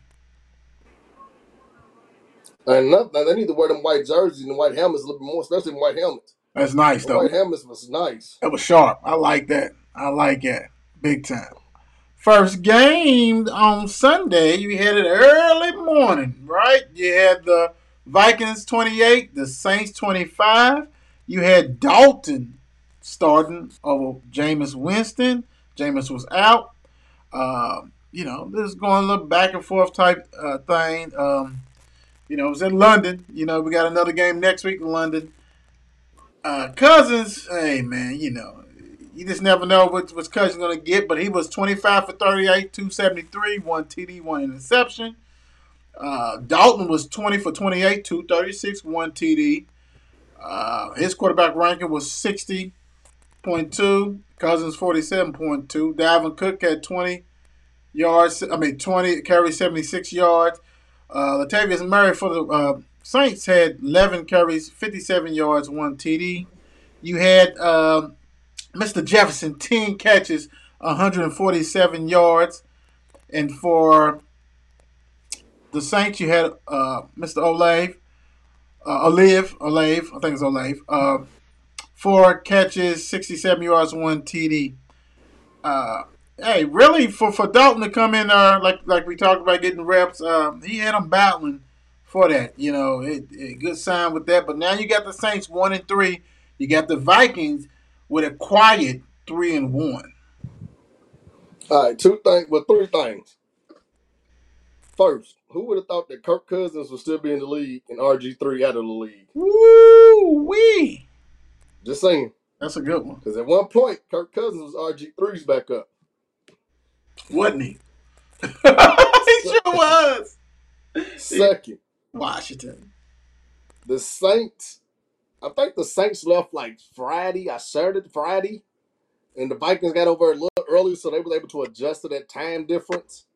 And not, they need to wear them white jerseys and white helmets a little bit more, especially them white helmets. That's nice, The though. white helmets was nice. That was sharp. I like that. I like that. Big time. First game on Sunday, you had it early morning, right? You had the Vikings twenty-eight, the Saints twenty-five. You had Dalton starting over Jameis Winston. Jameis was out. Uh, you know, this is going a little back and forth type uh, thing. Um, you know, it was in London. You know, we got another game next week in London. Uh, Cousins, hey, man, you know, you just never know what, what Cousins going to get, but he was twenty-five for thirty-eight, two seventy-three, one T D, one interception. Uh, Dalton was twenty for twenty-eight, two thirty-six, one T D. Uh, his quarterback ranking was sixty point two, Cousins forty-seven point two. Dalvin Cook had twenty yards, I mean, twenty, carried seventy-six yards. Uh, Latavius Murray for the uh, Saints had eleven carries, fifty-seven yards, one T D. You had um, Mister Jefferson, ten catches, one hundred forty-seven yards. And for the Saints, you had uh, Mister Olave, uh, Olive, Olave, I think it's Olave, uh, four catches, sixty-seven yards, one T D. Uh, hey, really, for, for Dalton to come in there, like like we talked about getting reps, um, he had them battling for that. You know, it, it, good sign with that. But now you got the Saints one and three. You got the Vikings with a quiet three and one. All right, two things, well, three things. First, who would have thought that Kirk Cousins would still be in the league and R G three out of the league? Woo wee! Just saying. That's a good one, Because at one point, Kirk Cousins was R G three's back up. wasn't he? He sure was. Second, Washington. the Saints, I think the Saints left like Friday, I Saturday, Friday, and the Vikings got over a little early, so they were able to adjust to that time difference.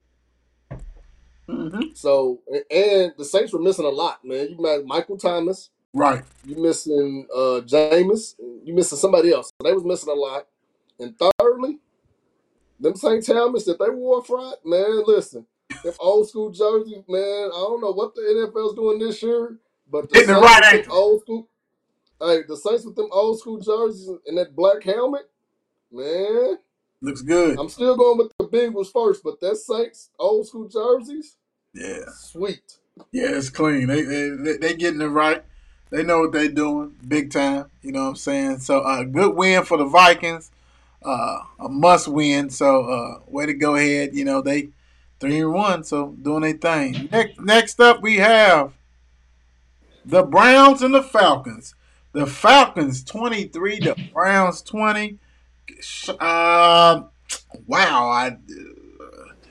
Mm-hmm. So, and the Saints were missing a lot, man. You met Michael Thomas, Right. you missing uh, Jameis, you missing somebody else. So they was missing a lot. And thirdly, them Saints helmets that they wore Friday, man, listen, them old school jerseys, man, I don't know what the N F L's doing this year, but the Hitting the Saints right with them ankle. old school, hey, the Saints with them old school jerseys and that black helmet, man, Looks good. I'm still going with the Bengals first, but that Saints old school jerseys, Yeah. sweet. Yeah, it's clean. They they they getting it right. They know what they're doing, big time. You know what I'm saying? So, a uh, good win for the Vikings. Uh, a must win. So, uh, way to go ahead. You know they three and one. So, doing their thing. Next, next up, we have the Browns and the Falcons. The Falcons twenty-three, the Browns twenty. Uh, wow, I.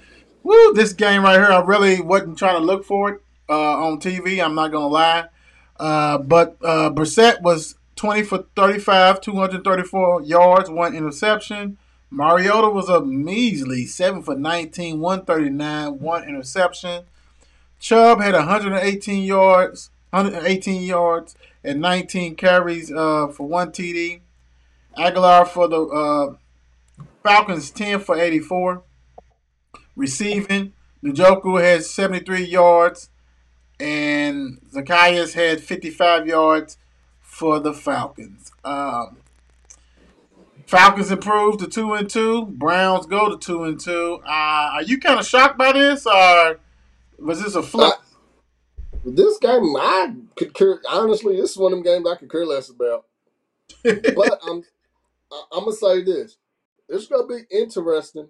Woo, this game right here, I really wasn't trying to look for it uh, on T V. I'm not gonna lie, uh, but uh, Brissett was twenty for thirty-five, two hundred thirty-four yards, one interception. Mariota was a measly seven for nineteen, one thirty-nine, one interception. Chubb had one hundred eighteen yards, one hundred eighteen yards and nineteen carries uh, for one T D. Aguilar for the uh, Falcons ten for eighty-four. Receiving, Njoku had seventy-three yards, and Zacchaeus had fifty-five yards for the Falcons. Um, Falcons improved to two and two. Browns go to two and two. Uh, are you kind of shocked by this, or was this a flip? I, this game, I could care. Honestly, this is one of them games I could care less about. But I'm, I, I'm gonna say this: it's gonna be interesting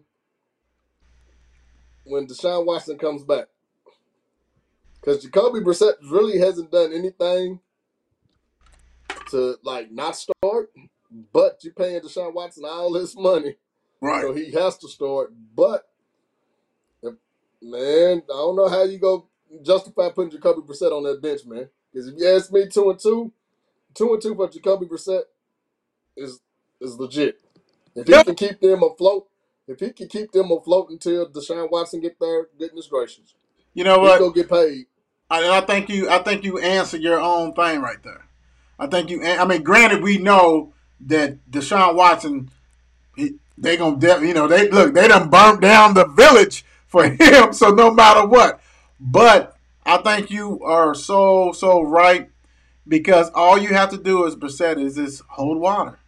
when Deshaun Watson comes back, because Jacoby Brissett really hasn't done anything to like not start. But you're paying Deshaun Watson all this money, Right. so he has to start. But if, man, I don't know how you go justify putting Jacoby Brissett on that bench, man. Because if you ask me, two and two, two and two for Jacoby Brissett is is legit. If he Yep. can keep them afloat, if he can keep them afloat until Deshaun Watson get there, goodness gracious, You know he's what? gonna get paid. I, I think you. I think you answered your own thing right there. I think you. I mean, granted, we know that Deshaun Watson, he, they gonna, de- you know, they look, they done burnt down the village for him. So no matter what, but I think you are so so right, because all you have to do is Brissett is just hold water.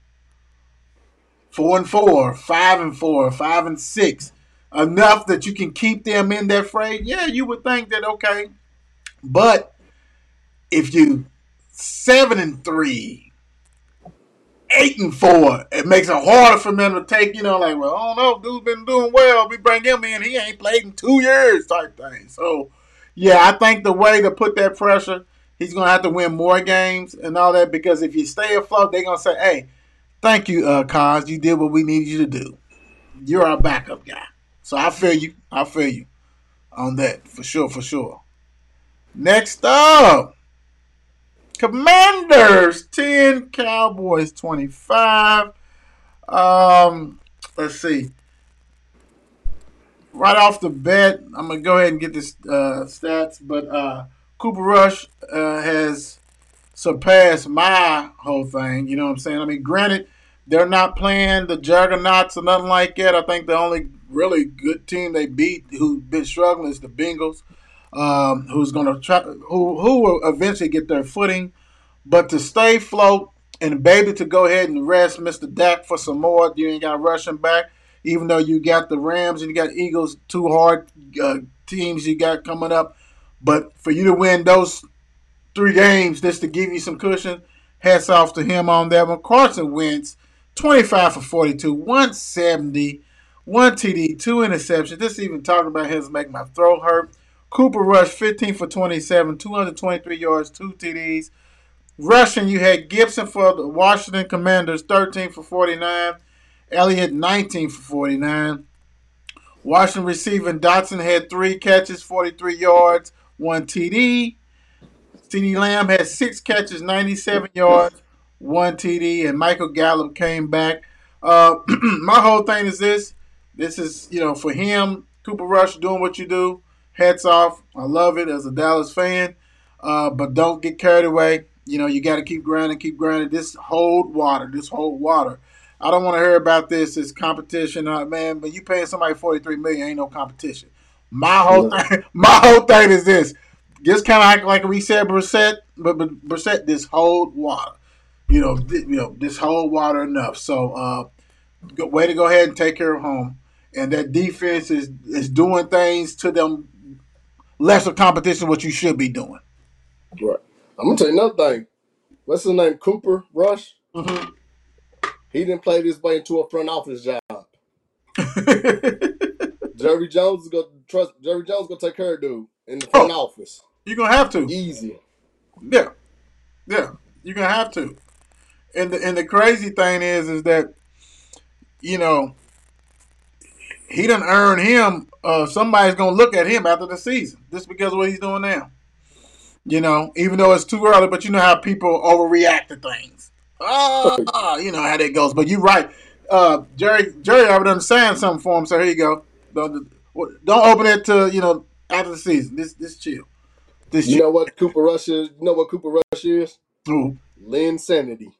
Four and four, five and four, five and six, enough that you can keep them in that fray. Yeah, you would think that okay, but if you seven and three, eight and four, it makes it harder for them to take. You know, like, well, I don't know, dude's been doing well. We bring him in, he ain't played in two years, type thing. So, yeah, I think the way to put that pressure, he's gonna have to win more games and all that, because if you stay afloat, they're gonna say, "Hey, thank you, uh, Cos. You did what we needed you to do. You're our backup guy." So I feel you. I feel you on that for sure, for sure. Next up, Commanders ten, Cowboys twenty-five. Um, let's see. Right off the bat, I'm gonna go ahead and get this uh, stats, but uh, Cooper Rush uh, has surpassed my whole thing. You know what I'm saying? I mean, granted, they're not playing the juggernauts or nothing like that. I think the only really good team they beat who's been struggling is the Bengals, um, who's going to try, who who will eventually get their footing. But to stay afloat and baby to go ahead and rest Mister Dak for some more, you ain't got to rush him back. Even though you got the Rams and you got Eagles, two hard uh, teams you got coming up. But for you to win those three games just to give you some cushion, hats off to him on that one. Carson Wentz, twenty-five for forty-two, one seventy, one T D, two interceptions. This even talking about his make my throat hurt. Cooper Rush, fifteen for twenty-seven, two hundred twenty-three yards, two T Ds. Rushing, you had Gibson for the Washington Commanders, thirteen for forty-nine. Elliott, nineteen for forty-nine. Washington receiving, Dotson had three catches, forty-three yards, one T D. CeeDee Lamb had six catches, ninety-seven yards, one T D, and Michael Gallup came back. Uh, my whole thing is this. This is, you know, for him, Cooper Rush doing what you do. Hats off. I love it as a Dallas fan. Uh, but don't get carried away. You know, you got to keep grinding, keep grinding. This hold water, this hold water. I don't want to hear about this as competition, uh, man. But you paying somebody forty-three million dollars, ain't no competition. My whole Yeah. thing, my whole thing is this. Just kind of like, like we said, Brissett, but, but Brissett, this hold water. You know, th- you know, this hold water enough. So, uh, go, way to go ahead and take care of home. And that defense is is doing things to them lesser competition what you should be doing. Right. I'm gonna tell you another thing. What's his name? Cooper Rush. Mm-hmm. He didn't play this way into a front office job. Jerry Jones is gonna trust. Jerry Jones is gonna take care of dude in the front Oh. office. You're gonna have to. Easy. Yeah, yeah. You're gonna have to. And the and the crazy thing is, is that you know he done earned him. Uh, somebody's gonna look at him after the season just because of what he's doing now. You know, even though it's too early, but you know how people overreact to things. Ah, you know how that goes. But you're right. Uh, Jerry, Jerry already done saying something for him. So here you go. Don't, don't open it to you know after the season. This this chill. This You chill. know what Cooper Rush is? You know what Cooper Rush is? Ooh. Linsanity.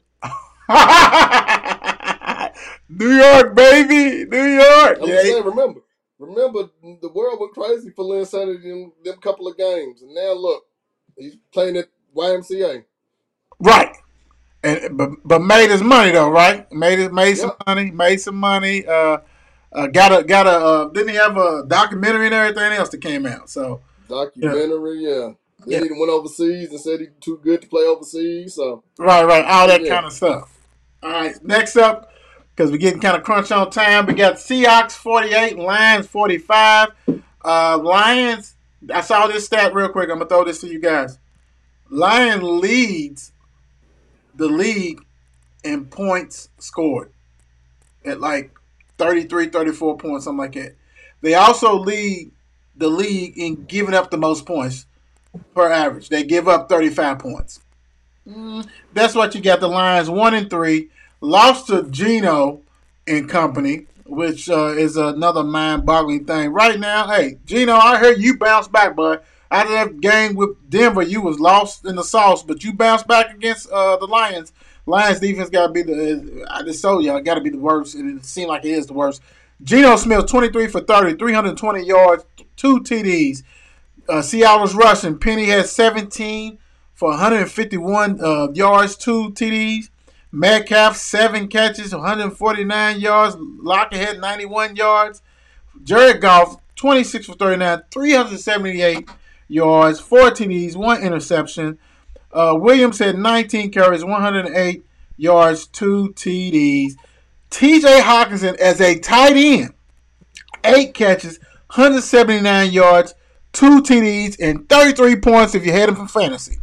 New York, baby, New York. I'm Yeah, saying, remember, remember, the world went crazy for Linsanity in them couple of games, and now look, he's playing at Y M C A. right. And but but made his money though, right? Made it made some Yep. money, made some money. Uh, uh got a got a uh, didn't he have a documentary and everything else that came out? So Documentary, yeah. Yeah. Then he went overseas and said he's too good to play overseas. So right, right, all that Yeah. kind of stuff. All right, next up, because we're getting kind of crunch on time, we got Seahawks forty-eight, Lions forty-five. Uh, Lions. I saw this stat real quick. I'm gonna throw this to you guys. Lions leads the league in points scored at like thirty-three, thirty-four points, something like that. They also lead the league in giving up the most points per average. They give up thirty-five points. Mm, that's what you got. The Lions one and three lost to Geno and company, which uh, is another mind-boggling thing. Right now, hey Geno, I heard you bounce back, bud. Out of that game with Denver, you was lost in the sauce, but you bounced back against uh, the Lions. Lions defense got to be the. I just told y'all, got to be the worst, and it seemed like it is the worst. Geno Smith, twenty-three for thirty, three hundred twenty yards, two T Ds. Uh, Seattle's rushing. Penny has seventeen for one hundred fifty-one uh, yards, two T Ds. Metcalf, seven catches, one hundred forty-nine yards. Lockett had ninety-one yards. Jared Goff, twenty-six for thirty-nine, three hundred seventy-eight yards, four T Ds, one interception. Uh, Williams had nineteen carries, one hundred eight yards, two T Ds. T J Hawkinson as a tight end, eight catches, one hundred seventy-nine yards, two T Ds, and thirty-three points if you had him for fantasy.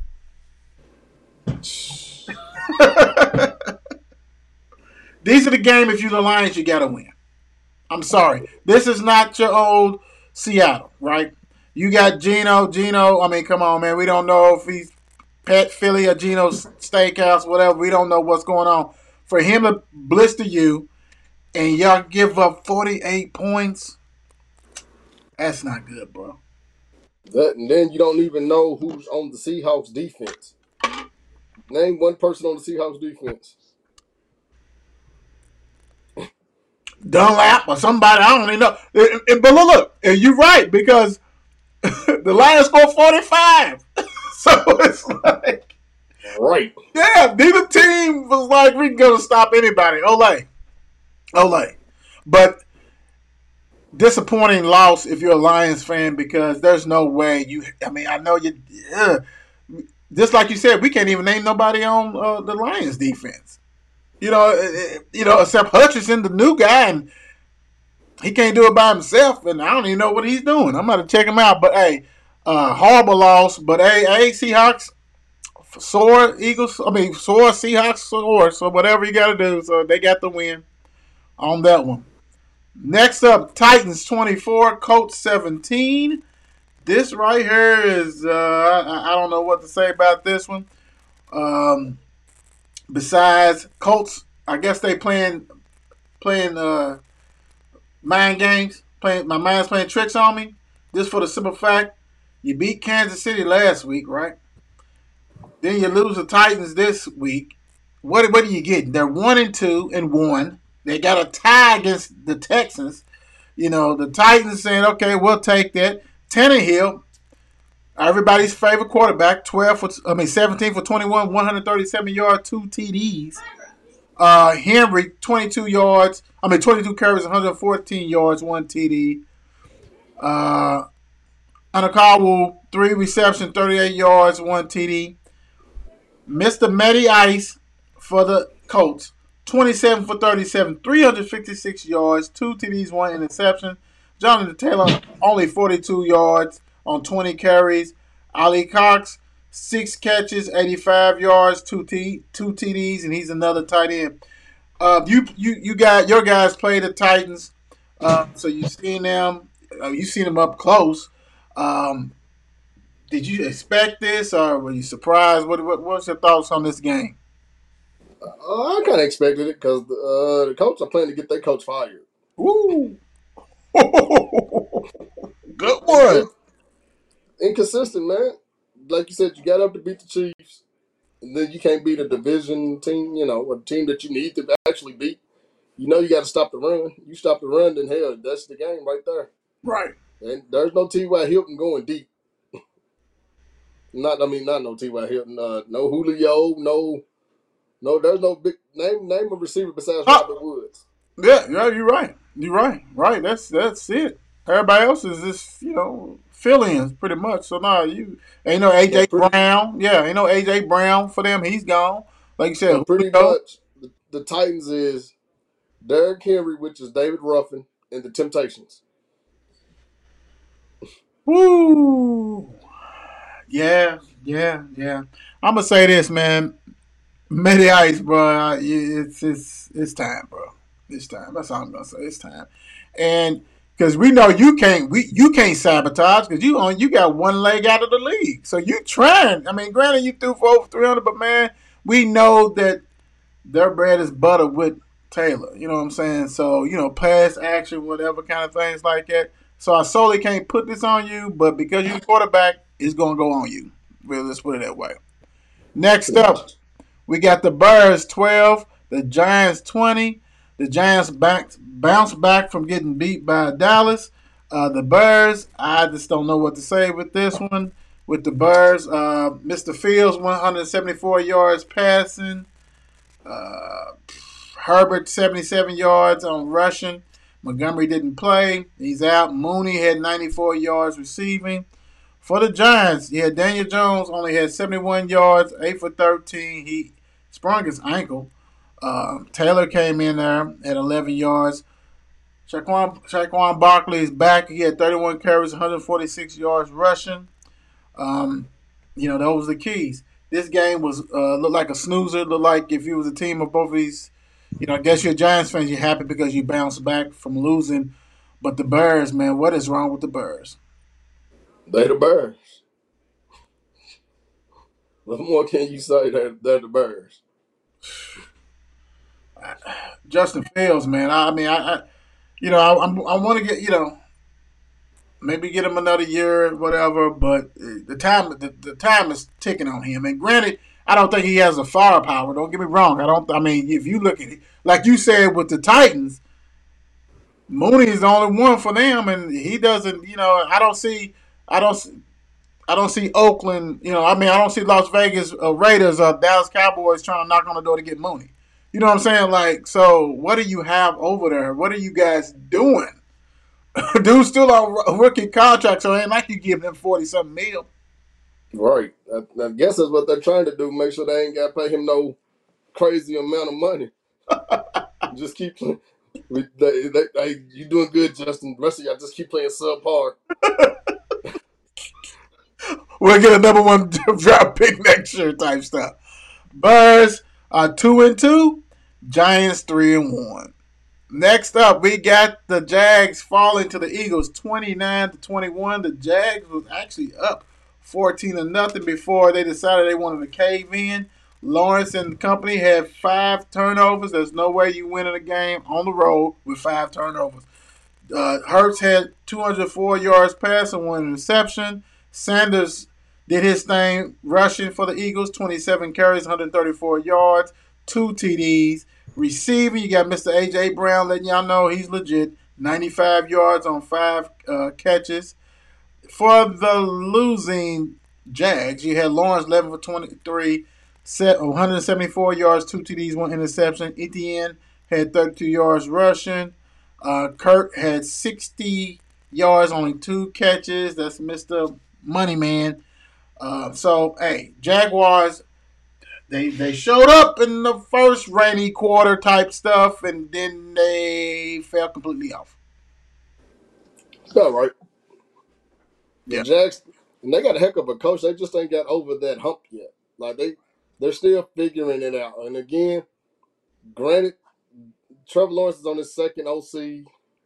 These are the game if you're the Lions, you got to win. I'm sorry. This is not your old Seattle, right? You got Geno. Geno, I mean, come on, man. We don't know if he's Pet Philly or Geno's Steakhouse, whatever. We don't know what's going on. For him to blister you and y'all give up forty-eight points, that's not good, bro. that, and then you don't even know who's on the Seahawks defense. Name one person on the Seahawks defense. Dunlap or somebody, I don't even know. It- it- but look, look, and you're right, because the Lions scored forty-five. So it's like, Right. yeah, neither team was like, we can go to stop anybody. Olay. Olay. But disappointing loss if you're a Lions fan, because there's no way you, I mean, I know you, yeah. Just like you said, we can't even name nobody on uh, the Lions defense. You know, uh, you know, except Hutchinson, the new guy, and he can't do it by himself, and I don't even know what he's doing. I'm going to check him out. But, hey, uh, horrible loss. But, hey, hey, Seahawks, soar Eagles, I mean, soar Seahawks, soar. So, whatever you got to do. So, they got the win on that one. Next up, Titans twenty-four, Colts seventeen. This right here is, uh, I, I don't know what to say about this one. Um, besides Colts, I guess they playing playing uh, mind games. Playing my mind's playing tricks on me. Just for the simple fact, you beat Kansas City last week, right? Then you lose the Titans this week. What what are you getting? They're one and two and one. They got a tie against the Texans. You know, the Titans saying, okay, we'll take that. Tannehill, everybody's favorite quarterback, twelve for, I mean seventeen for twenty-one, one hundred thirty-seven yards, two T Ds. Uh, Henry, twenty-two yards, I mean twenty-two carries, one hundred fourteen yards, one T D. Uh, Anakawu, three receptions, thirty-eight yards, one T D. Mister Matty Ice for the Colts, twenty-seven for thirty-seven, three hundred fifty-six yards, two T Ds, one interception. Jonathan Taylor, only forty-two yards on twenty carries. Ali Cox, six catches, eighty-five yards, two T, two T Ds, and he's another tight end. Uh, you you you got your guys play the Titans. Uh, so you seen them, uh, you seen them up close. Um, did you expect this, or were you surprised? What, what what's your thoughts on this game? Uh, I kind of expected it because uh, the coach are planning to get their coach fired. Woo! Good It's one. just inconsistent, man. Like you said, you got up to beat the Chiefs, and then you can't beat a division team. You know, a team that you need to actually beat. You know, you got to stop the run. You stop the run, then hell, that's the game right there. Right. And there's no T Y. Hilton going deep. Not, I mean, not no T Y. Hilton. Uh, no Julio. No, no. There's no big name. Name a receiver besides Oh, Robert Woods. yeah, yeah, you're right. You're right. Right. That's that's it. Everybody else is just, you know, fill-ins pretty much. So now you ain't no And A J pretty Brown. Yeah, ain't no A J Brown for them. He's gone. Like you said, and pretty Julio. much the, the Titans is Derrick Henry, which is David Ruffin, and the Temptations. Woo. Yeah, yeah, yeah. I'm gonna say this, man. Matty Ice, bro. It's it's it's time, bro. It's time. That's all I'm gonna say. It's time, and because we know you can't we you can't sabotage because you on you got one leg out of the league, so you trying. I mean, granted, you threw for over three hundred, but man, we know that their bread is butter with Taylor. You know what I'm saying? So you know, pass action, whatever kind of things like that. So I solely can't put this on you, but because you're quarterback, it's gonna go on you. Really, let's put it that way. Next up, we got the Bears twelve, the Giants twenty. The Giants back, bounce back from getting beat by Dallas. Uh, the Bears, I just don't know what to say with this one. With the Bears, uh, Mister Fields, one hundred seventy-four yards passing. Uh, Herbert, seventy-seven yards on rushing. Montgomery didn't play. He's out. Mooney had ninety-four yards receiving. For the Giants, yeah, Daniel Jones only had seventy-one yards, eight for thirteen. He sprung his ankle. Uh, Taylor came in there at eleven yards. Shaquan, Shaquan Barkley is back. He had thirty-one carries, one hundred forty-six yards rushing. Um, you know, those were the keys. This game was uh, looked like a snoozer. Looked like if you was a team of both of these, you know, I guess you're Giants fans. You're happy because you bounced back from losing. But the Bears, man, what is wrong with the Bears? They the Bears. What more can you say? They're, they're the Bears. Justin Fields, man. I, I mean, I, I, you know, I, I'm, I want to get, you know, maybe get him another year, whatever. But uh, the time, the, the time is ticking on him. And granted, I don't think he has the firepower. Don't get me wrong. I don't. I mean, if you look at it, like you said with the Titans, Mooney is the only one for them, and he doesn't. You know, I don't see. I don't. I don't see Oakland. You know, I mean, I don't see Las Vegas uh, Raiders or Dallas Cowboys trying to knock on the door to get Mooney. You know what I'm saying? Like, so what do you have over there? What are you guys doing? Dude's still on rookie contract, so it ain't like you give him forty something mil. Right. I, I guess that's what they're trying to do. Make sure they ain't got to pay him no crazy amount of money. Just keep playing. We, they, they, they, you doing good, Justin. The rest of y'all just keep playing subpar. We'll get a number one draft pick next year type stuff. Bears are two and two. Giants three and one. Next up, we got the Jags falling to the Eagles, twenty-nine to twenty-one. The Jags was actually up fourteen to nothing before they decided they wanted to cave in. Lawrence and company had five turnovers. There's no way you win in a game on the road with five turnovers. Uh, Hurts had two hundred four yards passing, one interception. Sanders did his thing rushing for the Eagles, twenty-seven carries, one hundred thirty-four yards, two T Ds. Receiving, you got Mister A J Brown letting y'all know he's legit, ninety-five yards on five uh, catches. For the losing Jags, you had Lawrence eleven for twenty-three, set one hundred seventy-four yards, two T Ds, one interception. Etienne had thirty-two yards rushing. Uh, Kurt had sixty yards, only two catches. That's Mister Moneyman. Uh, so, hey, Jaguars, they they showed up in the first rainy quarter type stuff, and then they fell completely off. All right. The Yeah. Jags, and they got a heck of a coach. They just ain't got over that hump yet. Like they, they're still figuring it out. And again, granted, Trevor Lawrence is on his second O C.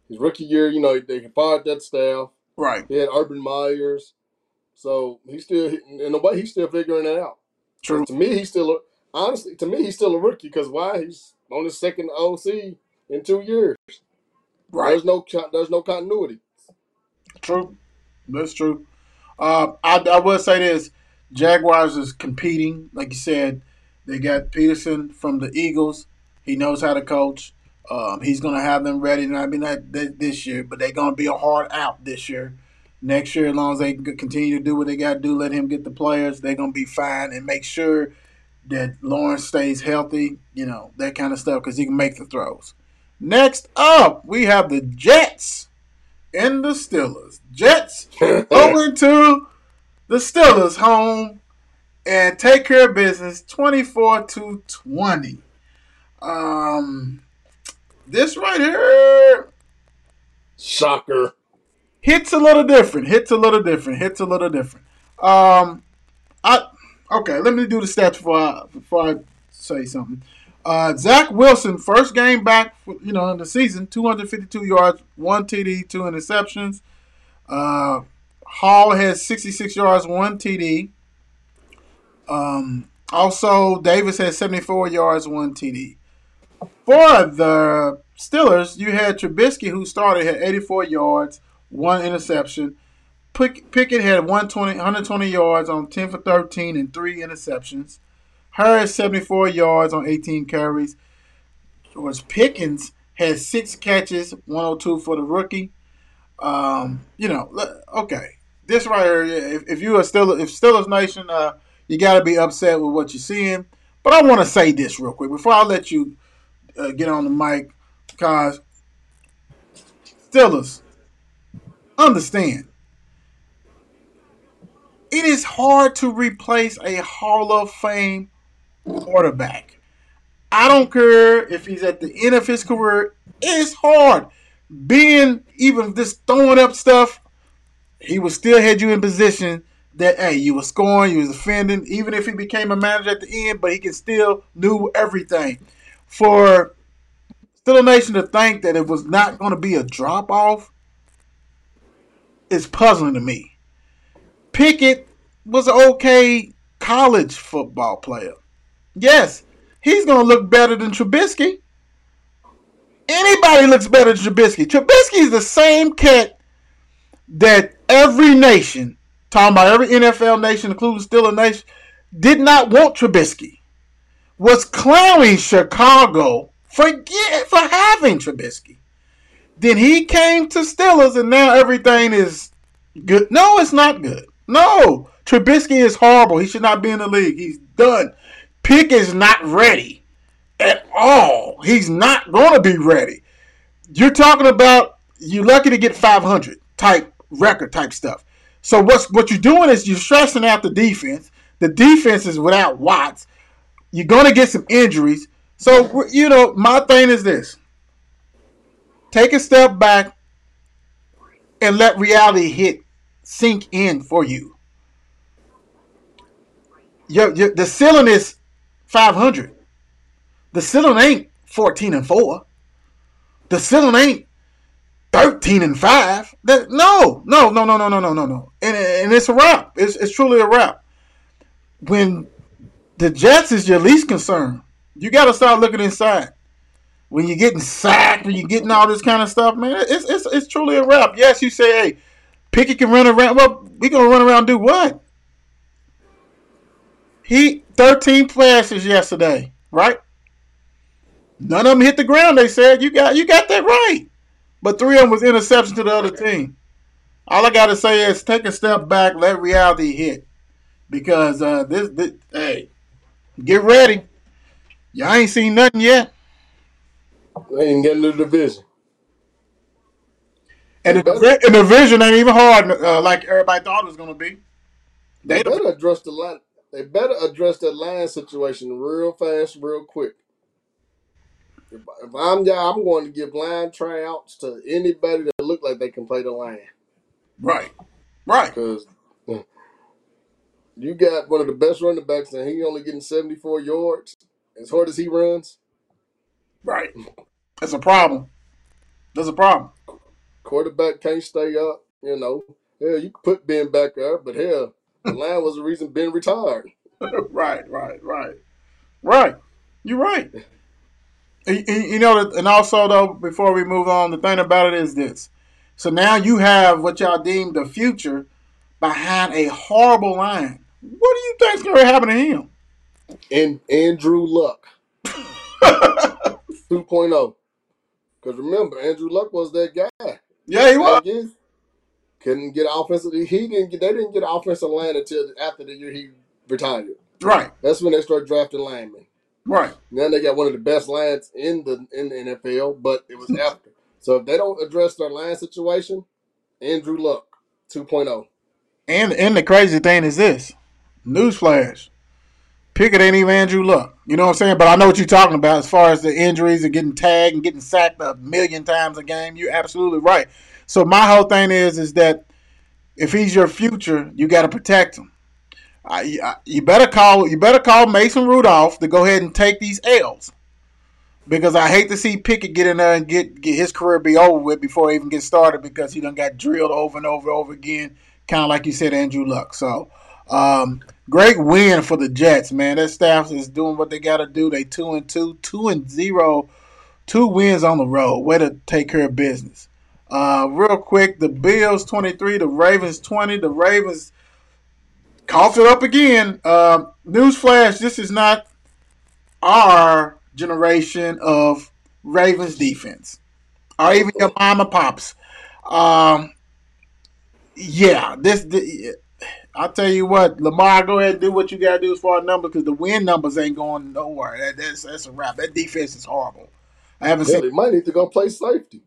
His rookie year, you know, they fired that staff. Right. He had Urban Myers. So he's still, in a way, he's still figuring it out. True. To me, he's still, a, honestly, to me, he's still a rookie because why? He's on his second O C in two years. Right. There's no, there's no continuity. True. That's true. Uh, I, I will say this. Jaguars is competing. Like you said, they got Peterson from the Eagles. He knows how to coach. Um, he's going to have them ready. I mean, not this year, but they're going to be a hard out this year. Next year, as long as they continue to do what they got to do, let him get the players, they're going to be fine and make sure that Lawrence stays healthy, you know, that kind of stuff, because he can make the throws. Next up, we have the Jets and the Steelers. Jets going to the Steelers home and take care of business twenty-four to twenty. Um, this right here, shocker. Hits a little different. Hits a little different. Hits a little different. Um, I okay. Let me do the stats before I before I say something. Uh, Zach Wilson, first game back, for, you know, in the season, two hundred fifty-two yards, one T D, two interceptions. Uh, Hall has sixty-six yards, one T D. Um, also, Davis has seventy-four yards, one T D. For the Steelers, you had Trubisky, who started, had eighty-four yards, one interception. Pick, Pickett had one hundred twenty yards on ten for thirteen and three interceptions. Harris, seventy-four yards on eighteen carries. George Pickens had six catches, one hundred two for the rookie. Um, you know, okay. This right here, if, if you're a Steelers, if Steelers Nation, uh, you got to be upset with what you're seeing. But I want to say this real quick before I let you uh, get on the mic, because Steelers, understand, it is hard to replace a Hall of Fame quarterback. I don't care if he's at the end of his career. It's hard. Being even just throwing up stuff, he would still had you in position that, hey, you were scoring, you was defending, even if he became a manager at the end, but he can still do everything. For Steelers Nation to think that it was not going to be a drop-off is puzzling to me. Pickett was an okay college football player. Yes, he's going to look better than Trubisky. Anybody looks better than Trubisky. Trubisky is the same cat that every nation, talking about every N F L nation, including Steelers Nation, did not want Trubisky. Was clowning Chicago for, for having Trubisky. Then he came to Steelers and now everything is good. No, it's not good. No, Trubisky is horrible. He should not be in the league. He's done. Pick is not ready at all. He's not going to be ready. You're talking about you're lucky to get five hundred type record type stuff. So what's what you're doing is you're stressing out the defense. The defense is without Watts. You're going to get some injuries. So, you know, my thing is this. Take a step back and let reality hit, sink in for you. Your, your, the ceiling is five hundred. The ceiling ain't fourteen and four. The ceiling ain't thirteen and five. That, no, no, no, no, no, no, no, no, no. And, and it's a wrap. It's, it's truly a wrap. When the Jets is your least concern, you got to start looking inside. When you're getting sacked, when you're getting all this kind of stuff, man, it's it's it's truly a wrap. Yes, you say, hey, Pickett can run around. Well, we gonna run around and do what? He thirteen passes yesterday, right? None of them hit the ground. They said you got you got that right, but three of them was interception to the other team. All I got to say is take a step back, let reality hit, because uh, this, this hey, get ready. Y'all ain't seen nothing yet. They ain't getting to the division. And the, and the division ain't even hard uh, like everybody thought it was going to be. They, they better address the line. They better address that line situation real fast, real quick. If, if I'm y'all, I'm going to give line tryouts to anybody that look like they can play the line. Right, right. Because you got one of the best running backs, and he only getting seventy-four yards as hard as he runs. Right, that's a problem. That's a problem. Quarterback can't stay up. You know, hell, you could put Ben back there, but hell, the line was the reason Ben retired. right, right, right, right. You're right. You, you know, and also though, before we move on, the thing about it is this. So now you have what y'all deem the future behind a horrible line. What do you think's going to happen to him? And Andrew Luck, two point oh. Because remember, Andrew Luck was that guy. Yeah, he was. Thing is, couldn't get offensive. He didn't get. They didn't get offensive line until after the year he retired. Right. That's when they started drafting linemen. Right. Now they got one of the best lines in the in the N F L, but it was after. So if they don't address their line situation, Andrew Luck, two point oh. And and the crazy thing is this. Newsflash. Pickett ain't even Andrew Luck. You know what I'm saying? But I know what you're talking about as far as the injuries and getting tagged and getting sacked a million times a game. You're absolutely right. So my whole thing is is that if he's your future, you got to protect him. I, I, you better call you better call Mason Rudolph to go ahead and take these L's. Because I hate to see Pickett get in there and get, get his career be over with before he even gets started because he done got drilled over and over and over again, kind of like you said, Andrew Luck. So, um, great win for the Jets, man. That staff is doing what they got to do. They two and two, two and zero, two wins on the road. Way to take care of business. Uh, real quick, the Bills twenty-three, the Ravens twenty. The Ravens coughed it up again. Uh, newsflash: this is not our generation of Ravens defense, or even your mama pops. Um, yeah, this. The, I'll tell you what, Lamar, go ahead and do what you gotta do as far as numbers because the win numbers ain't going nowhere. That, that's that's a wrap. That defense is horrible. I haven't Hell, seen. he might need to go play safety.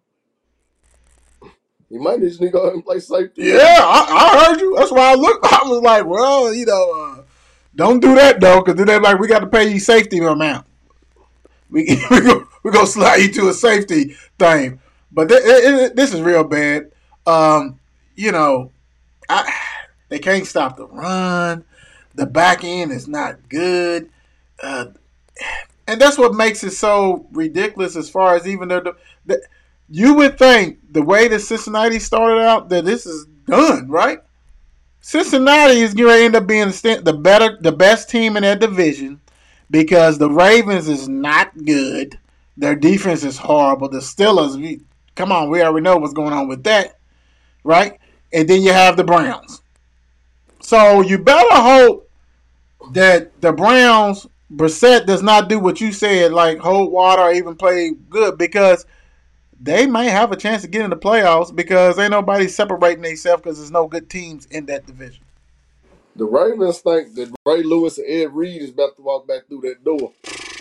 He might need to go ahead and play safety. Yeah, I, I heard you. That's why I looked. I was like, well, you know, uh, don't do that though, because then they're like, we got to pay you safety amount. We we go we gonna slide you to a safety thing, but th- it, it, this is real bad. Um, you know, I they can't stop the run. The back end is not good, uh, and that's what makes it so ridiculous. As far as even though the, the you would think the way that Cincinnati started out that this is done, right? Cincinnati is going to end up being the better, the best team in that division because the Ravens is not good. Their defense is horrible. The Steelers, we, come on, we already know what's going on with that, right? And then you have the Browns. So you better hope that the Browns, Brissett does not do what you said, like hold water or even play good because they might have a chance to get in the playoffs because ain't nobody separating themselves because there's no good teams in that division. The Ravens think that Ray Lewis and Ed Reed is about to walk back through that door.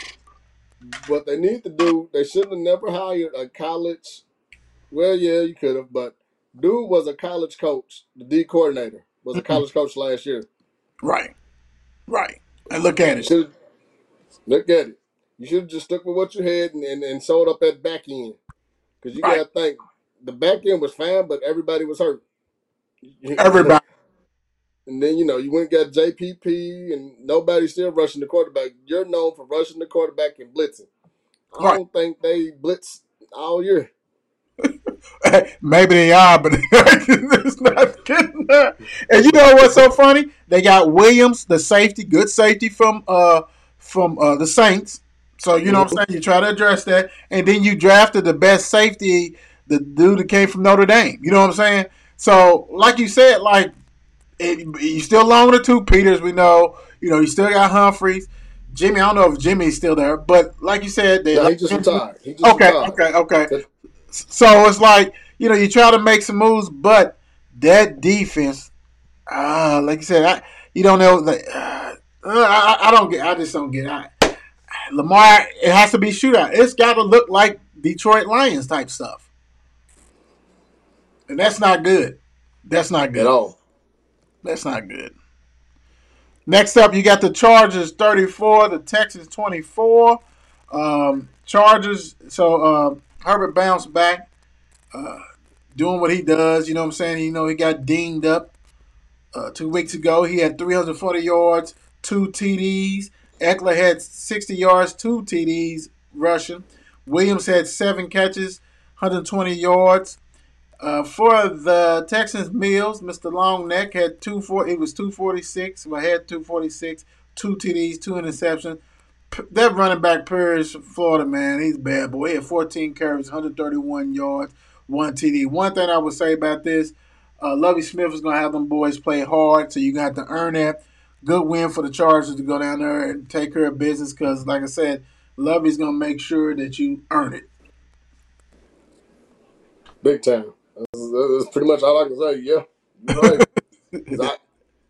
What they need to do, they shouldn't have never hired a college. Well, yeah, you could have, but dude was a college coach. The D coordinator was a college coach last year. Right, right. And look at it. Should've, look at it. You should have just stuck with what you had and, and, and sold up that back end. Because you Right. got to think, the back end was fine, but everybody was hurt. Everybody. And then, you know, you went and got J P P, and nobody's still rushing the quarterback. You're known for rushing the quarterback and blitzing. I Right. don't think they blitz all year. Maybe they are, but it's not getting there. And you know what's so funny? They got Williams, the safety, good safety from uh from uh, the Saints. So you know what I'm saying? You try to address that, and then you drafted the best safety, the dude that came from Notre Dame. You know what I'm saying? So like you said, like it, you still along with the two Peters. We know, you know, you still got Humphreys. Jimmy, I don't know if Jimmy's still there, but like you said, they No, like he just retired. He just okay, retired. okay, okay. So it's like, you know, you try to make some moves, but that defense, uh, like you said, I, you don't know. Like, uh, I, I don't get. I just don't get. I, Lamar, it has to be shootout. It's got to look like Detroit Lions type stuff, and that's not good. That's not good At all. That's not good. Next up, you got the Chargers thirty-four, the Texans twenty-four. Um, Chargers. So uh, Herbert bounced back, uh, doing what he does. You know what I'm saying? You know he got dinged up uh, two weeks ago. He had three hundred forty yards, two T Ds. Eckler had sixty yards, two T Ds rushing. Williams had seven catches, one hundred twenty yards. Uh, for the Texans, Mills, Mister Longneck had two four. It was two forty six. Well, had two forty six, two T Ds, two interceptions. P- That running back Purge, Florida man, he's a bad boy. He had fourteen carries, one hundred thirty one yards, one T D. One thing I would say about this, uh, Lovie Smith is gonna have them boys play hard, so you got to earn that. Good win for the Chargers to go down there and take care of business because, like I said, Lovey's gonna make sure that you earn it. Big time. That's, that's pretty much all I can say. Yeah, you're right. 'Cause I,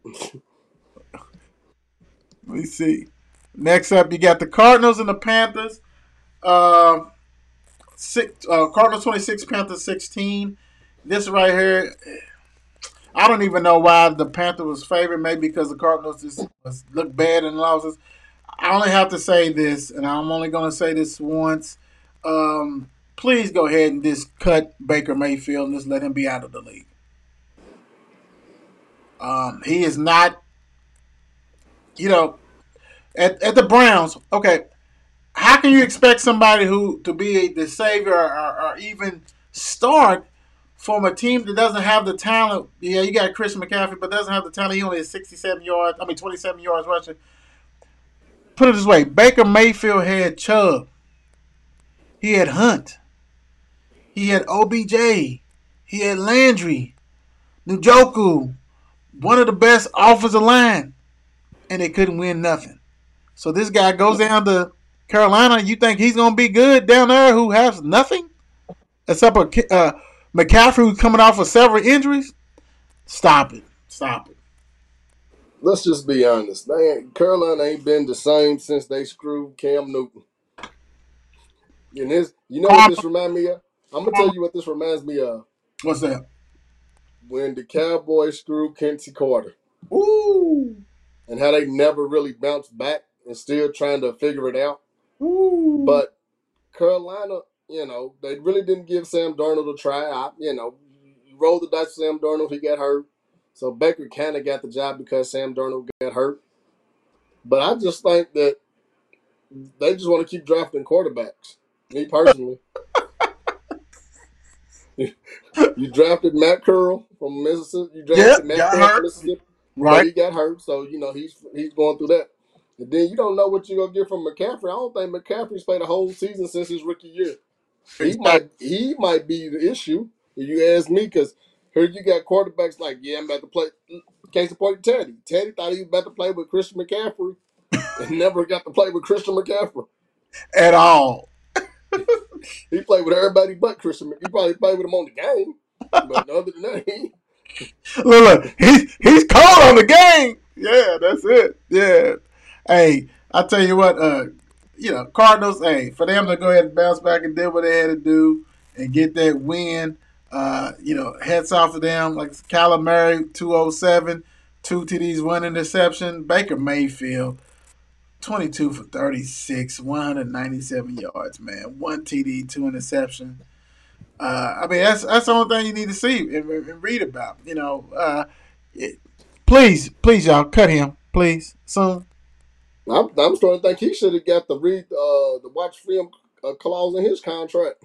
Let me see. Next up, you got the Cardinals and the Panthers. Uh, six, uh, Cardinals twenty-six, Panthers sixteen. This right here, I don't even know why the Panthers was favored. Maybe because the Cardinals just was, look bad in losses. I only have to say this, and I'm only going to say this once. Um, please go ahead and just cut Baker Mayfield and just let him be out of the league. Um, he is not, you know, at, at the Browns, okay, how can you expect somebody who to be the savior or, or, or even start from a team that doesn't have the talent? Yeah, you got Christian McCaffrey, but doesn't have the talent. He only has sixty-seven yards. I mean, twenty-seven yards rushing. Put it this way: Baker Mayfield had Chubb, he had Hunt, he had O B J, he had Landry, Njoku, one of the best offensive line, and they couldn't win nothing. So this guy goes down to Carolina. You think he's gonna be good down there? Who has nothing except a uh, McCaffrey who's coming off of several injuries? Stop it! Stop it! let's just be honest. They ain't, Carolina ain't been the same since they screwed Cam Newton. And this, you know what this reminds me of? I'm gonna tell you what this reminds me of. What's that? When the Cowboys screwed Quincy Carter Ooh, and how they never really bounced back and still trying to figure it out. ooh. But Carolina, you know, they really didn't give Sam Darnold a try. I, you know, you rolled the dice with Sam Darnold, he got hurt. So Baker kind of got the job because Sam Darnold got hurt. But I just think that they just want to keep drafting quarterbacks. Me personally. You drafted Matt Curl from Mississippi. You drafted Yep, Matt got Curl hurt. from Mississippi. But Right. he got hurt, so you know he's he's going through that. And then you don't know what you're gonna get from McCaffrey. I don't think McCaffrey's played a whole season since his rookie year. He might he might be the issue if you ask me, because here you got quarterbacks like, yeah, I'm about to play. Case in point, Teddy. Teddy thought he was about to play with Christian McCaffrey and never got to play with Christian McCaffrey. At all. He played with everybody but Christian. He probably played with him on the game, but other than that, he, Look, look, he's he's cold on the game. Yeah, that's it. Yeah. Hey, I tell you what, uh, you know, Cardinals, hey, for them to go ahead and bounce back and do what they had to do and get that win, uh, you know, hats off to them. Like Kyler Murray, two oh seven, two T Ds, one interception. Baker Mayfield, twenty-two for thirty-six, one hundred ninety-seven yards, man. One T D, two interceptions. Uh, I mean, that's that's the only thing you need to see and, and read about. You know, uh, it, please, please, y'all, cut him, please, soon. I'm, I'm starting to think he should have got the read uh, the watch film uh, clause in his contract.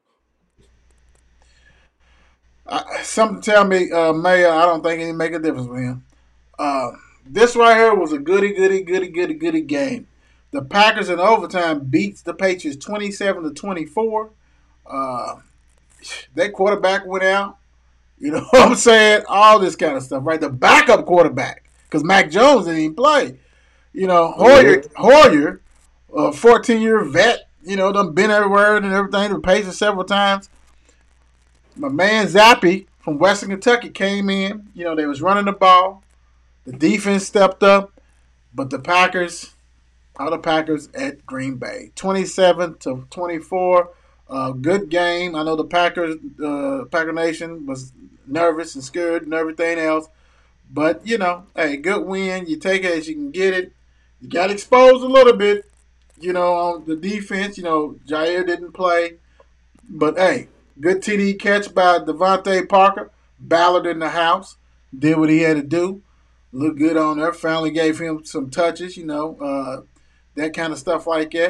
Uh, something tell me, uh, Mayor, I don't think it make a difference with him. Uh, this right here was a goody, goody, goody, goody, goody game. The Packers in overtime beats the Patriots twenty-seven to twenty-four. Uh, their quarterback went out. You know what I'm saying? All this kind of stuff, right? The backup quarterback, because Mac Jones didn't even play. You know, Hoyer, Hoyer, a fourteen-year vet, you know, done been everywhere and everything, the Pacers several times. My man Zappy from Western Kentucky came in. You know, they was running the ball. The defense stepped up, but the Packers, all the Packers at Green Bay, twenty-seven to twenty-four. Uh, good game. I know the Packers, uh, Packer Nation was nervous and scared and everything else. But, you know, hey, good win. You take it as you can get it. You got exposed a little bit, you know, on the defense. You know, Jair didn't play. But, hey, good T D catch by Devontae Parker. Ballard in the house. Did what he had to do. Looked good on there. Finally gave him some touches, you know, uh, that kind of stuff like that.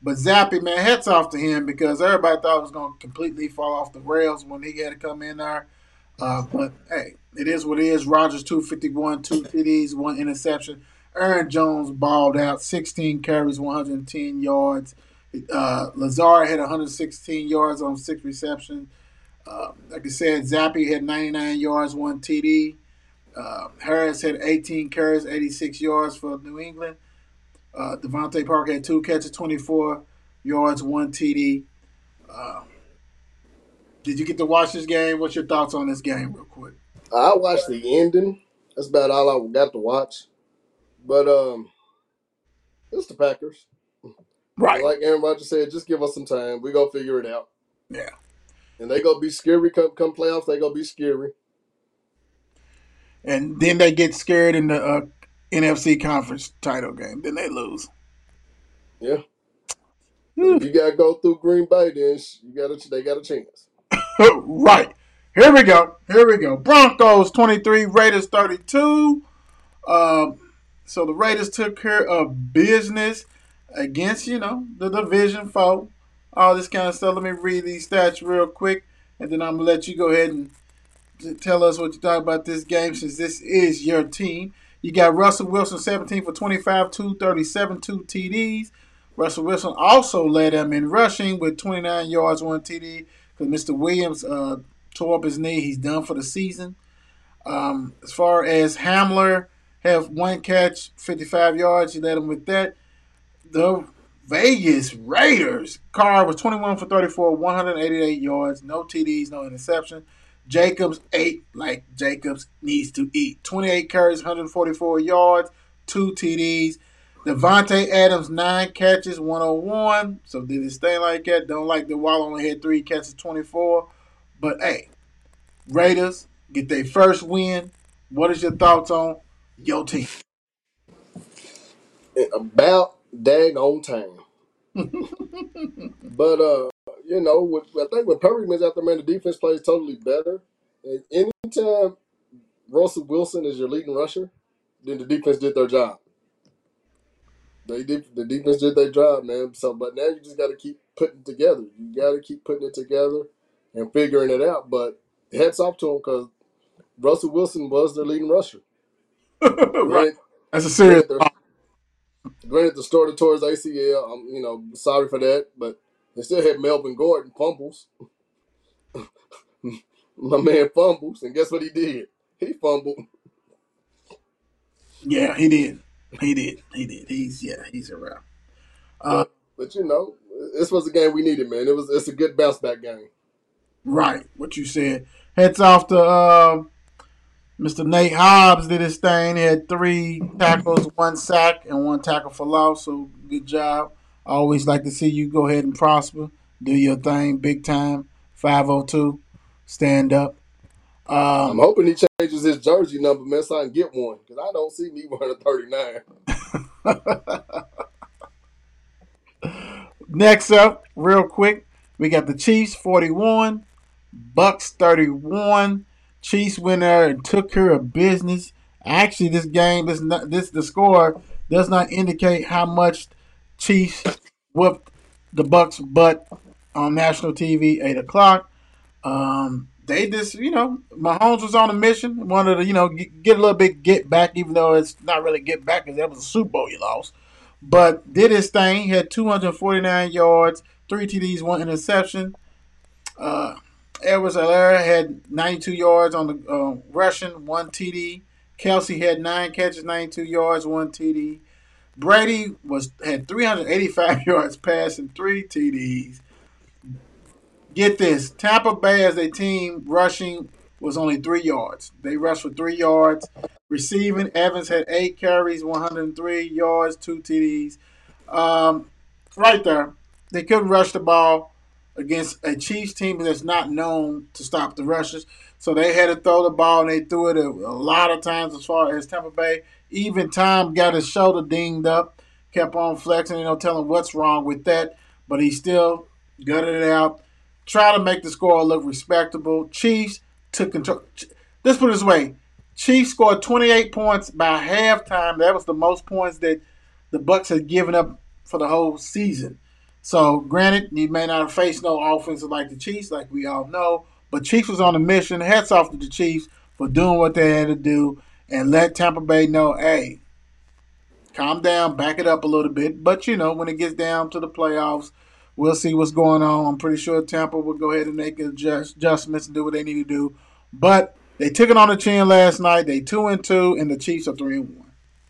But Zappy, man, hats off to him because everybody thought it was going to completely fall off the rails when he had to come in there. Uh, but hey, it is what it is. Rogers two fifty-one, two T Ds, one interception. Aaron Jones balled out, sixteen carries, one hundred ten yards. Uh, Lazard had one hundred sixteen yards on six receptions. Uh, like I said, Zappy had ninety-nine yards, one T D. Uh, Harris had eighteen carries, eighty-six yards for New England. Uh, Devontae Parker had two catches, twenty-four yards, one T D. Uh, did you get to watch this game? What's your thoughts on this game, real quick? I watched the ending. That's about all I got to watch. But um, it's the Packers. Right. Like Aaron Rodgers said, just give us some time. We gonna figure it out. Yeah. And they gonna be scary come, come playoffs. They gonna be scary. And then they get scared in the uh, N F C conference title game. Then they lose. Yeah. If you gotta go through Green Bay, then you got a, they got a chance. Right. Here we go. Here we go. Broncos twenty-three, Raiders thirty-two. Um, so the Raiders took care of business against, you know, the division foe. All this kind of stuff. Let me read these stats real quick, and then I'm going to let you go ahead and tell us what you thought about this game since this is your team. You got Russell Wilson, seventeen for twenty-five, two thirty-seven, two T Ds. Russell Wilson also led them in rushing with twenty-nine yards, one T D, because Mister Williams uh, tore up his knee. He's done for the season. Um, as far as Hamler, have one catch, fifty-five yards. He led him with that. The Vegas Raiders, Carr was twenty-one for thirty-four, one hundred eighty-eight yards, no T Ds, no interception. Jacobs ate like Jacobs needs to eat. twenty-eight carries, one hundred forty-four yards, two T Ds. Devontae Adams, nine catches, one oh one. So did it stay like that? Don't like the Wall only had three catches, twenty-four. But hey, Raiders get their first win. What is your thoughts on your team? About daggone time. But uh, you know, with, I think when Perryman's out there, man, the defense plays totally better. And anytime Russell Wilson is your leading rusher, then the defense did their job. They did the defense did their job, man. So, but now you just got to keep putting it together. You got to keep putting it together and figuring it out. But hats off to him because Russell Wilson was their leading rusher. Right. Granted, That's a serious. granted, granted, the started towards A C L. I'm, you know, sorry for that, but they still had Melvin Gordon fumbles. My man fumbles, and guess what he did? He fumbled. Yeah, he did. He did. He did. He's yeah, he's around. Uh, But, but you know, this was the game we needed, man. It was it's a good bounce back game. right, what you said. Heads off to uh, Mister Nate Hobbs did his thing. He had three tackles, one sack, and one tackle for loss. So good job. I always like to see you go ahead and prosper. Do your thing, big time. five oh two, stand up. I'm Um, hoping he changes his jersey number, man, so I can get one because I don't see me wearing a thirty-nine. Next up, real quick, we got the Chiefs forty-one, Bucks thirty-one. Chiefs went there and took care of business. Actually, this game, this not, this the score does not indicate how much Chiefs whooped the Bucks' butt on national T V, eight o'clock. Um, they just, you know, Mahomes was on a mission, wanted to, you know, get, get a little bit get back, even though it's not really get back because that was a Super Bowl you lost. But did his thing. He had two hundred forty-nine yards, three T Ds, one interception. Uh, Edwards Alaire had ninety-two yards on the uh, rushing, one T D. Kelsey had nine catches, ninety-two yards, one T D. Brady was had three hundred eighty-five yards passing, three T Ds. Get this, Tampa Bay as a team rushing was only three yards. They rushed for three yards. Receiving, Evans had eight carries, one hundred three yards, two T Ds. Um, right there, they couldn't rush the ball against a Chiefs team that's not known to stop the rushes. So they had to throw the ball, and they threw it a, a lot of times as far as Tampa Bay. Even Tom got his shoulder dinged up, kept on flexing, you know, telling what's wrong with that. But he still gutted it out. Try to make the score look respectable. Chiefs took control. Let's put it this way. Chiefs scored twenty-eight points by halftime. That was the most points that the Bucks had given up for the whole season. So, granted, you may not have faced no offenses like the Chiefs, like we all know, but Chiefs was on a mission. Hats off to the Chiefs for doing what they had to do and let Tampa Bay know, hey, calm down, back it up a little bit. But, you know, when it gets down to the playoffs, we'll see what's going on. I'm pretty sure Tampa will go ahead and make adjust, adjustments and do what they need to do. But they took it on the chin last night. They two and two, and the Chiefs are three and one.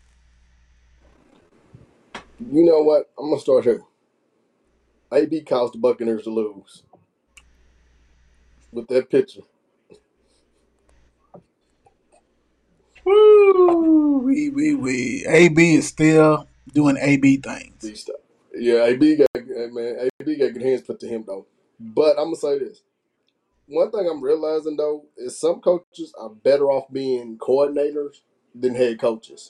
You know what? I'm gonna start here. A B caused the Buccaneers to lose with that picture. Woo! We, we, we. A B is still doing A B things. These stuff. Yeah, A B got man. A B got good hands put to him though. But I'm gonna say this. One thing I'm realizing though is some coaches are better off being coordinators than head coaches.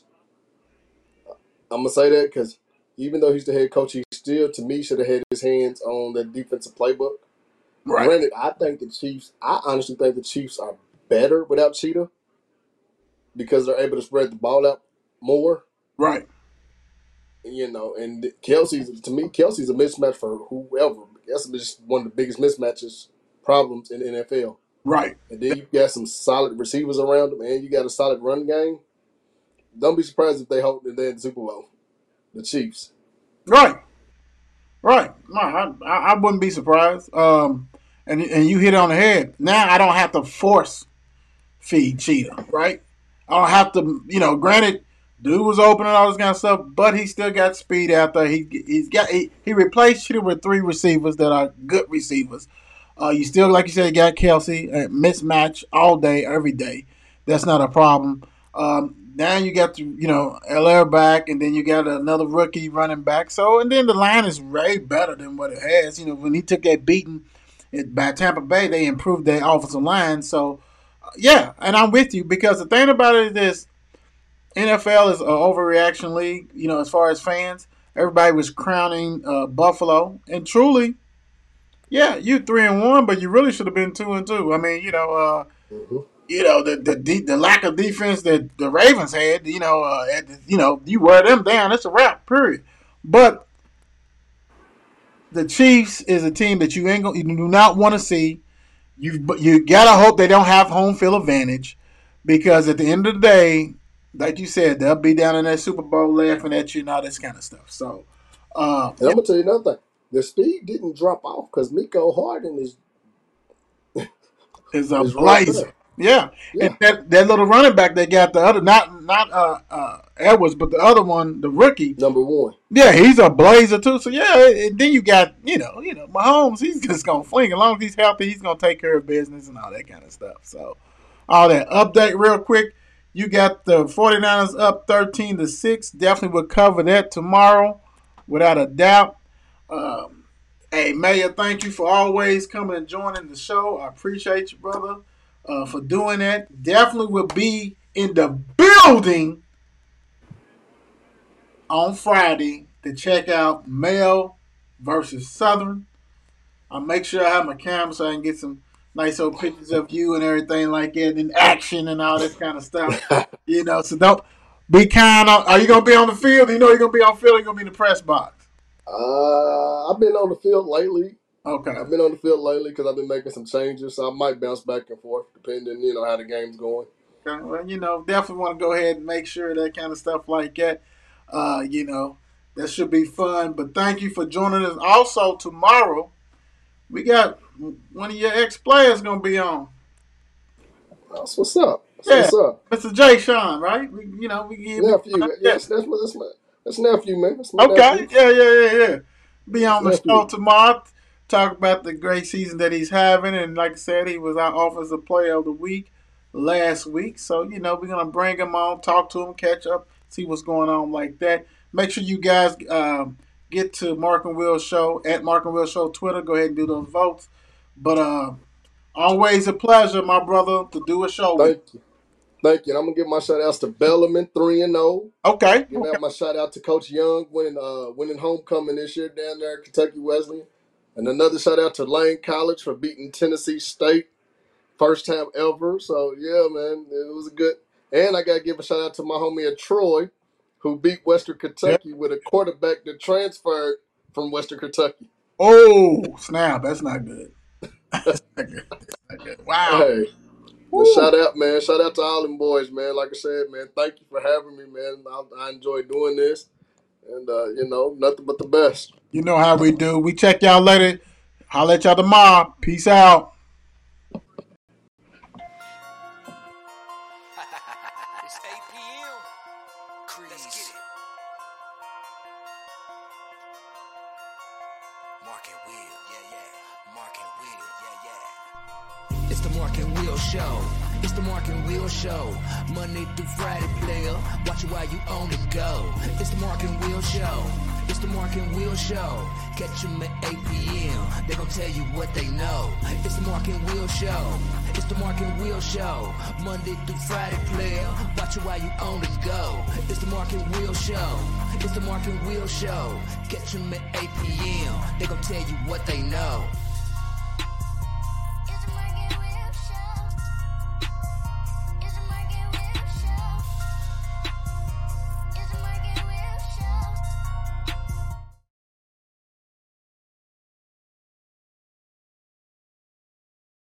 I'm gonna say that because even though he's the head coach, he still, to me, should have had his hands on the defensive playbook. Right. Granted, I think the Chiefs. I honestly think the Chiefs are better without Cheetah because they're able to spread the ball out more. Right. You know, and Kelsey's to me, Kelsey's a mismatch for whoever. That's just one of the biggest mismatches problems in the N F L. Right. And then you got some solid receivers around them, and you got a solid run game. Don't be surprised if they hope that they're in the Super Bowl. The Chiefs. Right. Right. No, I, I, I wouldn't be surprised. Um, and and you hit it on the head. Now I don't have to force feed Cheetah, right? I don't have to, you know, granted, dude was open and all this kind of stuff, but he still got speed out there. He he's got he, he replaced Cheetah with three receivers that are good receivers. Uh, you still, like you said, got Kelsey, uh, mismatch all day, every day. That's not a problem. Um, now you got the, you know, L back, and then you got another rookie running back. So, and then the line is way better than what it has. You know, when he took that beating by Tampa Bay, they improved their offensive line. So, uh, yeah, and I'm with you because the thing about it is N F L is an overreaction league, you know, as far as fans. Everybody was crowning uh, Buffalo, and truly, yeah, you three and one, but you really should have been two and two. I mean, you know, uh, Mm-hmm. you know the the de- the lack of defense that the Ravens had. You know, uh, at the, you know, you wear them down, it's a wrap. Period. But the Chiefs is a team that you ain't gonna, you do not want to see. You you gotta hope they don't have home field advantage because at the end of the day, like you said, they'll be down in that Super Bowl laughing at you and all this kind of stuff. So, uh, And I'm gonna tell you another thing. The speed didn't drop off because Miko Harden is is a is right blazer. there. Yeah, Yeah. and that, that little running back they got the other not not uh, uh, Edwards, but the other one, the rookie. Number one. Yeah, he's a blazer too. So yeah, and then you got you know you know Mahomes. He's just gonna fling as long as he's healthy. He's gonna take care of business and all that kind of stuff. So all that update real quick. You got the 49ers up thirteen to six. Definitely will cover that tomorrow, without a doubt. Um, hey, Mayor, thank you for always coming and joining the show. I appreciate you, brother, uh, for doing that. Definitely will be in the building on Friday to check out Mel versus Southern. I'll make sure I have my camera so I can get some nice old pictures of you and everything like that, and action and all this kind of stuff. You know, so don't be kind. On, are you gonna be on the field? You know you're gonna be on field. Or you're gonna be in the press box. Uh, I've been on the field lately. Okay. I've been on the field lately because I've been making some changes, so I might bounce back and forth depending, you know, how the game's going. Okay. Well, you know, definitely want to go ahead and make sure that kind of stuff like that. Uh, you know, that should be fun. But thank you for joining us. Also, tomorrow we got one of your ex players gonna be on. That's what's up. That's Yeah, what's up. Mister Jay Sean, right? We, you know, we give Nephew. yeah. Yes, that's my, that's my, that's nephew, man. That's my Okay, nephew. yeah, yeah, yeah, yeah. Be on the Nephew. show tomorrow. Talk about the great season that he's having, and like I said, he was our offensive player of the week last week. So you know, we're gonna bring him on, talk to him, catch up, see what's going on like that. Make sure you guys um, get to Mark and Will Show at Mark and Will Show Twitter. Go ahead and do those votes. But uh, always a pleasure, my brother, to do a show with. Thank you. Thank you. And I'm gonna give my shout outs to Bellarmine, three and oh. Okay. Give okay. out my shout out to Coach Young winning uh winning homecoming this year down there at Kentucky Wesleyan. And another shout out to Lane College for beating Tennessee State. First time ever. So yeah, man, it was a good. And I gotta give a shout out to my homie at Troy, who beat Western Kentucky with a quarterback that transferred from Western Kentucky. Oh, snap. That's not good. That's not good. That's not good. Wow. Hey, but shout out, man. Shout out to all them boys, man. Like I said, man, thank you for having me, man. I, I enjoy doing this. And, uh, you know, nothing but the best. You know how we do. We check y'all later. Holla at y'all tomorrow. Peace out. It's eight p.m. Crease. Let's get it. Mark and Will, yeah, yeah. Mark and Will, yeah, yeah. It's the Mark and Will Show. It's the Mark and Will Show. Monday through Friday, player. Watch it while you on the go. It's the Mark and Will Show. It's the Mark and Will Show. Catch them at eight p.m. They gon' tell you what they know. It's the Mark and Will Show. It's the Mark and Will Show. Monday through Friday, player. Watch it while you on the go. It's the Mark and Will Show. It's the Mark and Will Show. Catch them at eight p.m. They gon' tell you what they know.